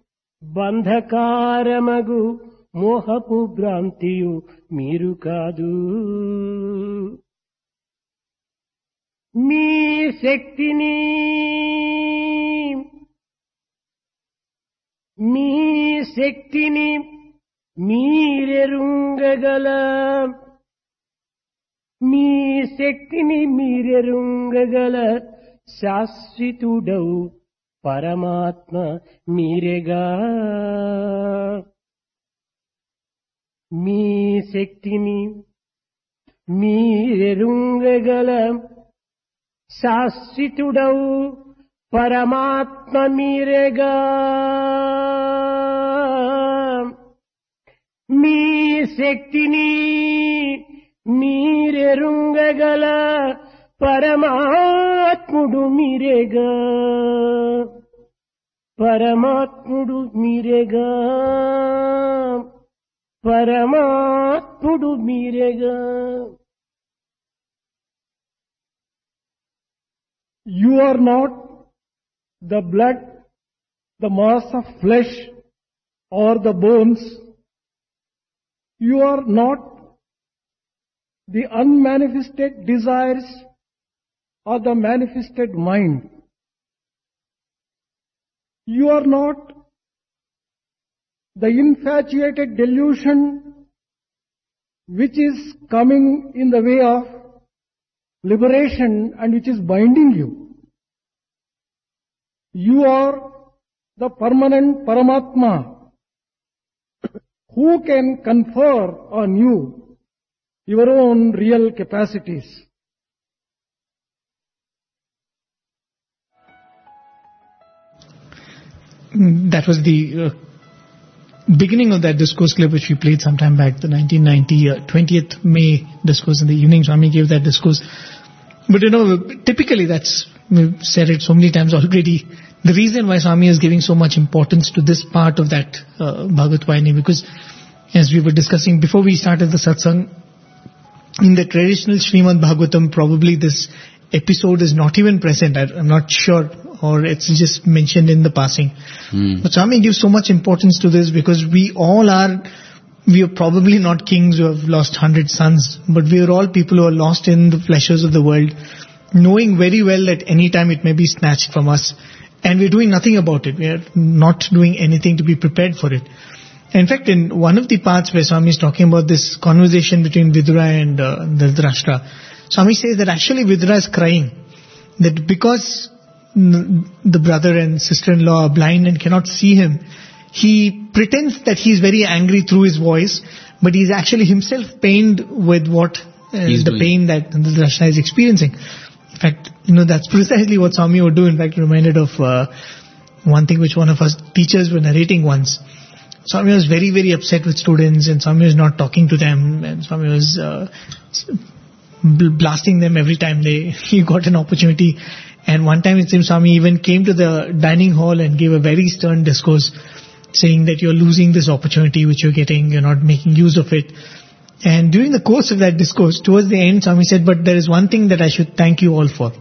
బంధకారమగు మోహపు భ్రాంతియు మీరు కాదు మీ శక్తిని మీ శక్తిని మీరెరుంగగల మీ శక్తిని మీరెరుంగగల శాశ్వతుడౌ పరమాత్మ మీరేగా మీ శక్తిని మీరెరుంగగల శాశ్వతుడౌ పరమాత్మ మీరేగా మీ శక్తిని మీరెరుంగగల పరమాత్ముడు మీరేగా పరమాత్ముడు మీరేగా పరమాత్ముడు మీరేగా You are not the blood, the mass of flesh or the bones. You are not the unmanifested desires or the manifested mind. You are not the infatuated delusion which is coming in the way of liberation and which is binding you. You are the permanent Paramatma who can confer on you your own real capacities. That was the uh, beginning of that discourse clip which we played sometime back, the nineteen ninety uh, twentieth May discourse in the evening. Swami gave that discourse. But you know, typically that's, we've said it so many times already, the reason why Swami is giving so much importance to this part of that uh, Bhagavad Vayani, because as we were discussing before we started the satsang, in the traditional Srimad Bhagavatam, probably this episode is not even present. I, I'm not sure, or it's just mentioned in the passing. Mm. But Swami gives so much importance to this because we all are, we are probably not kings who have lost hundred sons, but we are all people who are lost in the pleasures of the world, knowing very well that any time it may be snatched from us, and we're doing nothing about it. We are not doing anything to be prepared for it. In fact, in one of the parts where Swami is talking about this conversation between Vidura and uh, Dhritarashtra, Swami says that actually Vidura is crying, that because the brother and sister-in-law are blind and cannot see him, he pretends that he is very angry through his voice, but he is actually himself pained with what uh, is the doing. pain that Dhritarashtra is experiencing. In fact, you know, that's precisely what Swami would do. In fact, reminded of uh, one thing which one of us teachers were narrating once. Swami was very, very upset with students, and Swami was not talking to them, and Swami was uh, bl- blasting them every time they he got an opportunity. And one time it seems Swami even came to the dining hall and gave a very stern discourse, saying that you're losing this opportunity which you're getting, you're not making use of it. And during the course of that discourse, towards the end, Swami said, but there is one thing that I should thank you all for.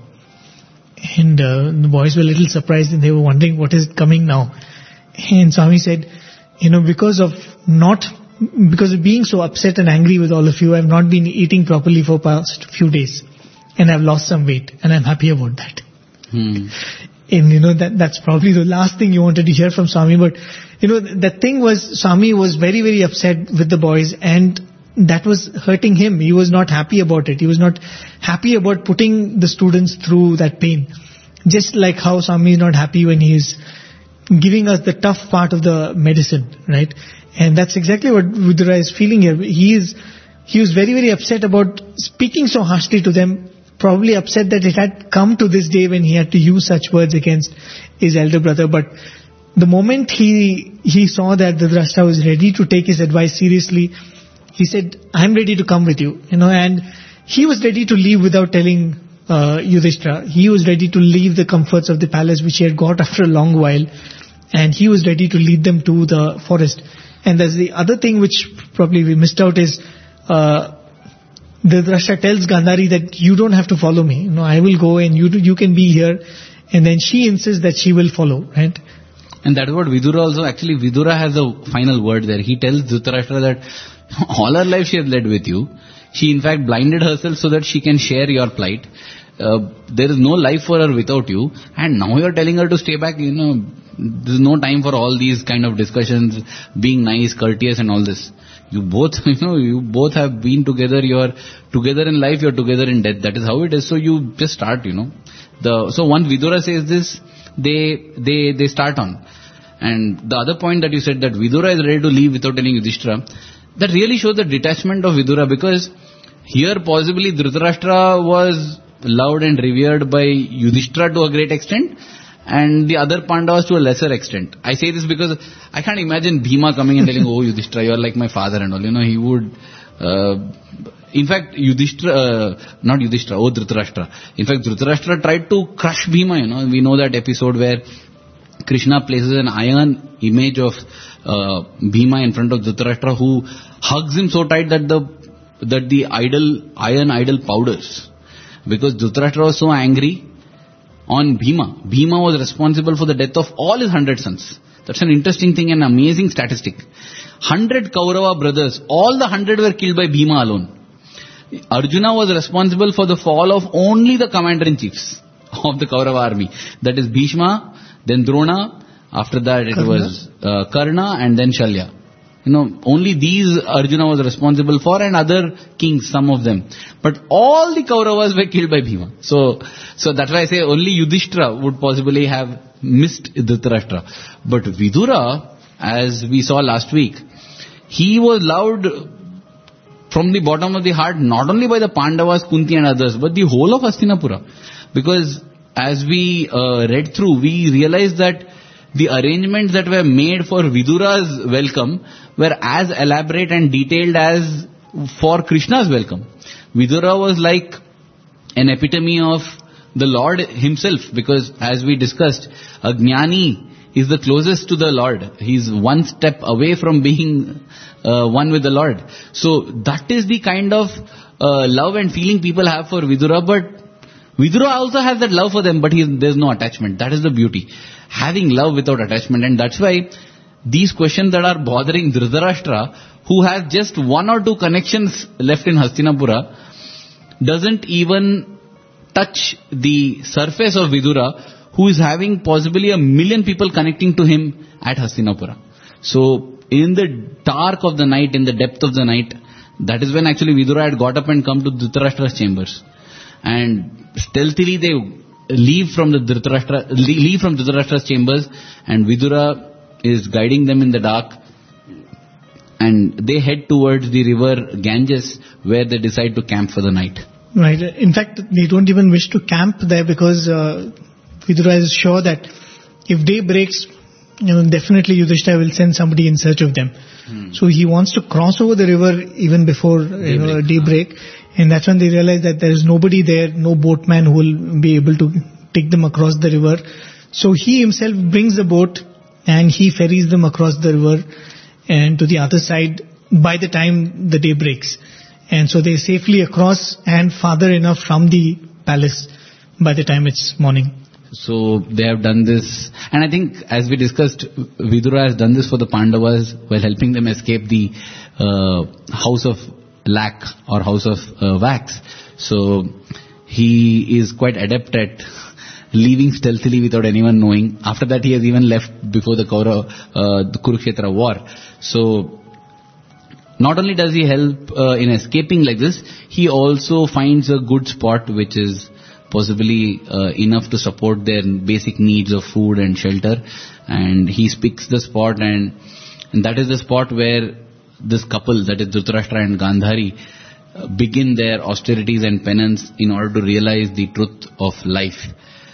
And uh, the boys were a little surprised and they were wondering what is coming now. And Swami said, you know, because of not, because of being so upset and angry with all of you, I've not been eating properly for past few days. And I've lost some weight. And I'm happy about that. Hmm. And you know, that that's probably the last thing you wanted to hear from Swami. But, you know, the thing was, Swami was very, very upset with the boys, and that was hurting him. He was not happy about it. He was not happy about putting the students through that pain. Just like how Swami is not happy when he is giving us the tough part of the medicine, right? And that's exactly what Vidura is feeling here. He is, he was very, very upset about speaking so harshly to them, probably upset that it had come to this day when he had to use such words against his elder brother. But the moment he he saw that Dhritarashtra was ready to take his advice seriously, he said, I'm ready to come with you, you know, and he was ready to leave without telling uh, Yudhishthira. He was ready to leave the comforts of the palace which he had got after a long while, and he was ready to lead them to the forest. And there's the other thing which probably we missed out is, uh, Dhritarashtra tells Gandhari that you don't have to follow me. You know, I will go and you you can be here. And then she insists that she will follow, right? And that's what Vidura also, actually Vidura has a final word there. He tells Dhritarashtra that all her life she has led with you. She in fact blinded herself so that she can share your plight. Uh, there is no life for her without you. And now you are telling her to stay back, you know, there's no time for all these kind of discussions, being nice, courteous and all this. You both, you know, you both have been together, you're together in life, you're together in death. That is how it is. So you just start, you know. The, so once Vidura says this, they, they, they start on. And the other point that you said that Vidura is ready to leave without telling Yudhishthira, that really shows the detachment of Vidura, because here possibly Dhritarashtra was loved and revered by Yudhishthira to a great extent, and the other Pandavas to a lesser extent. I say this because I can't imagine Bhima coming and telling, oh Yudhishthira, you are like my father and all. You know, he would, uh, in fact, Yudhishthira, uh, not Yudhishthira, oh Dhritarashtra. In fact, Dhritarashtra tried to crush Bhima, you know. We know that episode where Krishna places an iron image of uh, Bhima in front of Dhritarashtra, who hugs him so tight that the that the idol, iron idol powders. Because Dhritarashtra was so angry on Bhima. Bhima was responsible for the death of all his hundred sons. That's an interesting thing, an amazing statistic. Hundred Kaurava brothers, all the hundred were killed by Bhima alone. Arjuna was responsible for the fall of only the commander-in-chiefs of the Kaurava army. That is Bhishma, then Drona, after that it Karna. was uh, Karna and then Shalya. You know, only these Arjuna was responsible for, and other kings, some of them. But all the Kauravas were killed by Bhima. So, so that's why I say only Yudhishthira would possibly have missed Dhritarashtra. But Vidura, as we saw last week, he was loved from the bottom of the heart, not only by the Pandavas, Kunti and others, but the whole of Hastinapura. Because as we uh, read through, we realized that the arrangements that were made for Vidura's welcome were as elaborate and detailed as for Krishna's welcome. Vidura was like an epitome of the Lord himself, because as we discussed, a Jnani is the closest to the Lord. He's one step away from being uh, one with the Lord. So that is the kind of uh, love and feeling people have for Vidura, but Vidura also has that love for them, but he, there's no attachment. That is the beauty. Having love without attachment. And that's why these questions that are bothering Dhritarashtra, who has just one or two connections left in Hastinapura, doesn't even touch the surface of Vidura, who is having possibly a million people connecting to him at Hastinapura. So in the dark of the night, in the depth of the night, that is when actually Vidura had got up and come to Dhritarashtra's chambers. And stealthily they leave from the Dhritarashtra, leave from Dhritarashtra's chambers, and Vidura is guiding them in the dark, and they head towards the river Ganges, where they decide to camp for the night. Right. In fact, they don't even wish to camp there, because uh, Vidura is sure that if day breaks, you know, definitely Yudhishthira will send somebody in search of them. Hmm. So he wants to cross over the river even before you know, daybreak. And that's when they realize that there is nobody there, no boatman who will be able to take them across the river. So he himself brings the boat and he ferries them across the river and to the other side by the time the day breaks. And so they're safely across and farther enough from the palace by the time it's morning. So they have done this, and I think as we discussed, Vidura has done this for the Pandavas while helping them escape the uh, house of lac or house of uh, wax. So he is quite adept at leaving stealthily without anyone knowing. After that, he has even left before the Kaurav, uh, the Kurukshetra war. So not only does he help uh, in escaping like this, he also finds a good spot which is possibly uh, enough to support their basic needs of food and shelter, and he picks the spot, and, and that is the spot where this couple, that is Dhritarashtra and Gandhari, uh, begin their austerities and penance in order to realize the truth of life.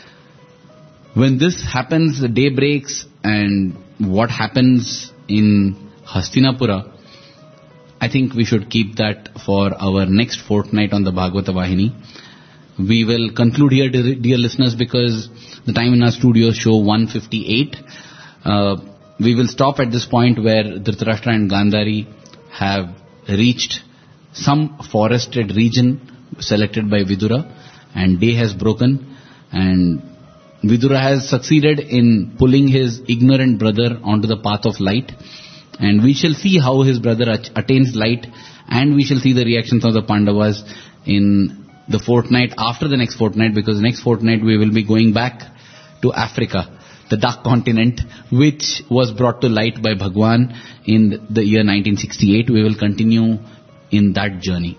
When this happens, the day breaks, and what happens in Hastinapura, I think we should keep that for our next fortnight on the Bhagavata Vahini. We will conclude here, dear, dear listeners, because the time in our studio show one fifty-eight. Uh, we will stop at this point where Dhritarashtra and Gandhari have reached some forested region selected by Vidura, and day has broken, and Vidura has succeeded in pulling his ignorant brother onto the path of light, and we shall see how his brother attains light, and we shall see the reactions of the Pandavas in the fortnight after the next fortnight, because next fortnight we will be going back to Africa, the dark continent, which was brought to light by Bhagwan in the year nineteen sixty-eight. We will continue in that journey.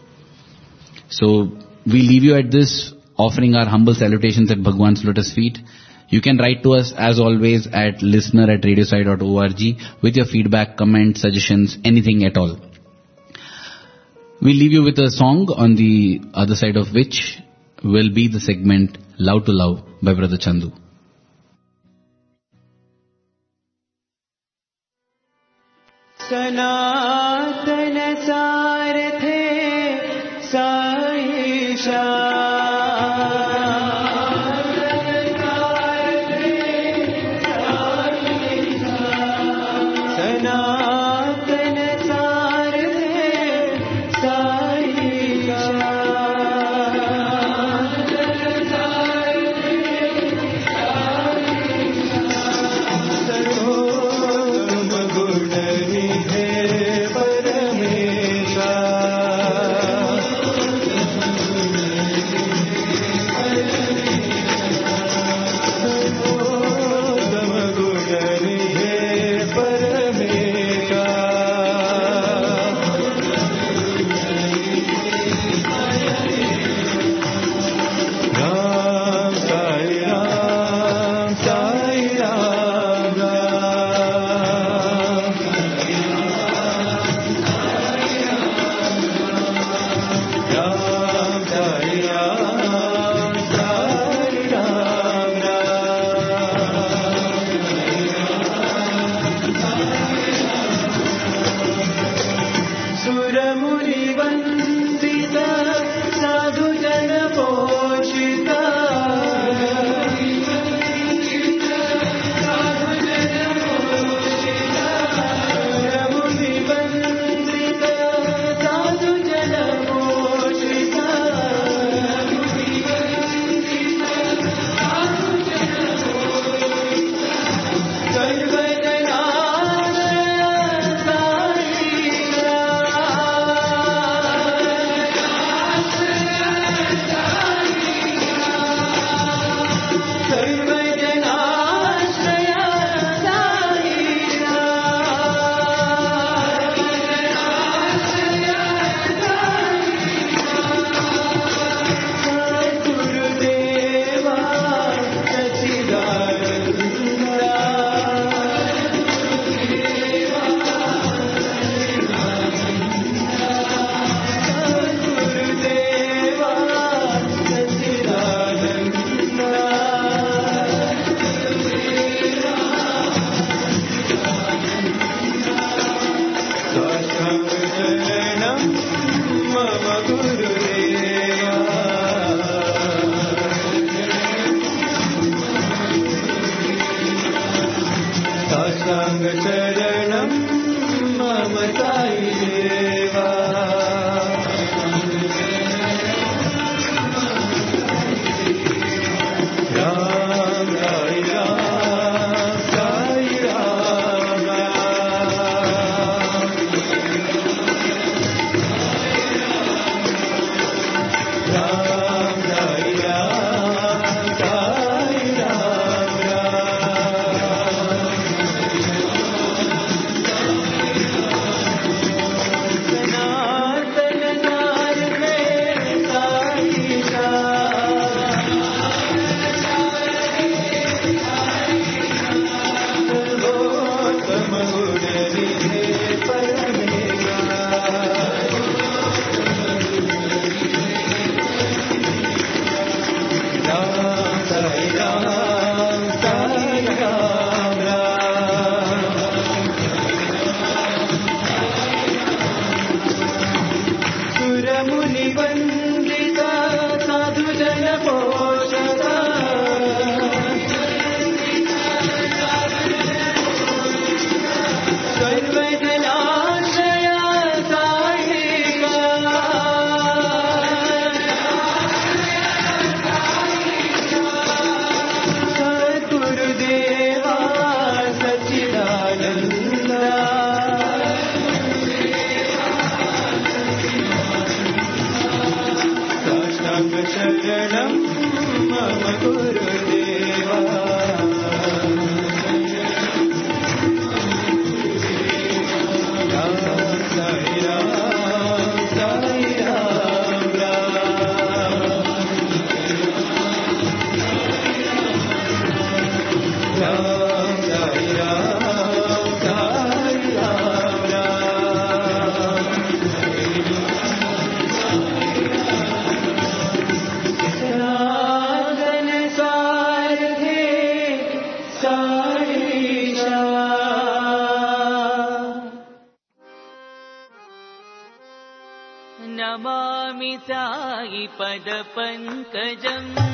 So we leave you at this, offering our humble salutations at Bhagwan's lotus feet. You can write to us as always at listener at radiosai dot org with your feedback, comments, suggestions, anything at all. We leave you with a song on the other side of which will be the segment Love to Love by Brother Chandu. Sanatana Sarathe Saisha मम गुरुदेवा साष्टांग चरणं मम साई देवा राम साई राम साई राम राम साई राम साई राम सनातन नार में साई राम सर्वोत्तम गुण निधे परमेश्वर राम साई राम साई राम राम सुरमुनि वंदिता साधु जन पोषका सर्वजनाश्रया सायिका सद्गुरुदेवा सच्चिदानन्दा साष्टांग शरणं मम गुरुदेवा राम साई राम साई राम राम साई राम साई राम सनातन सारथे साईशा नमामि साई पद पंकजम्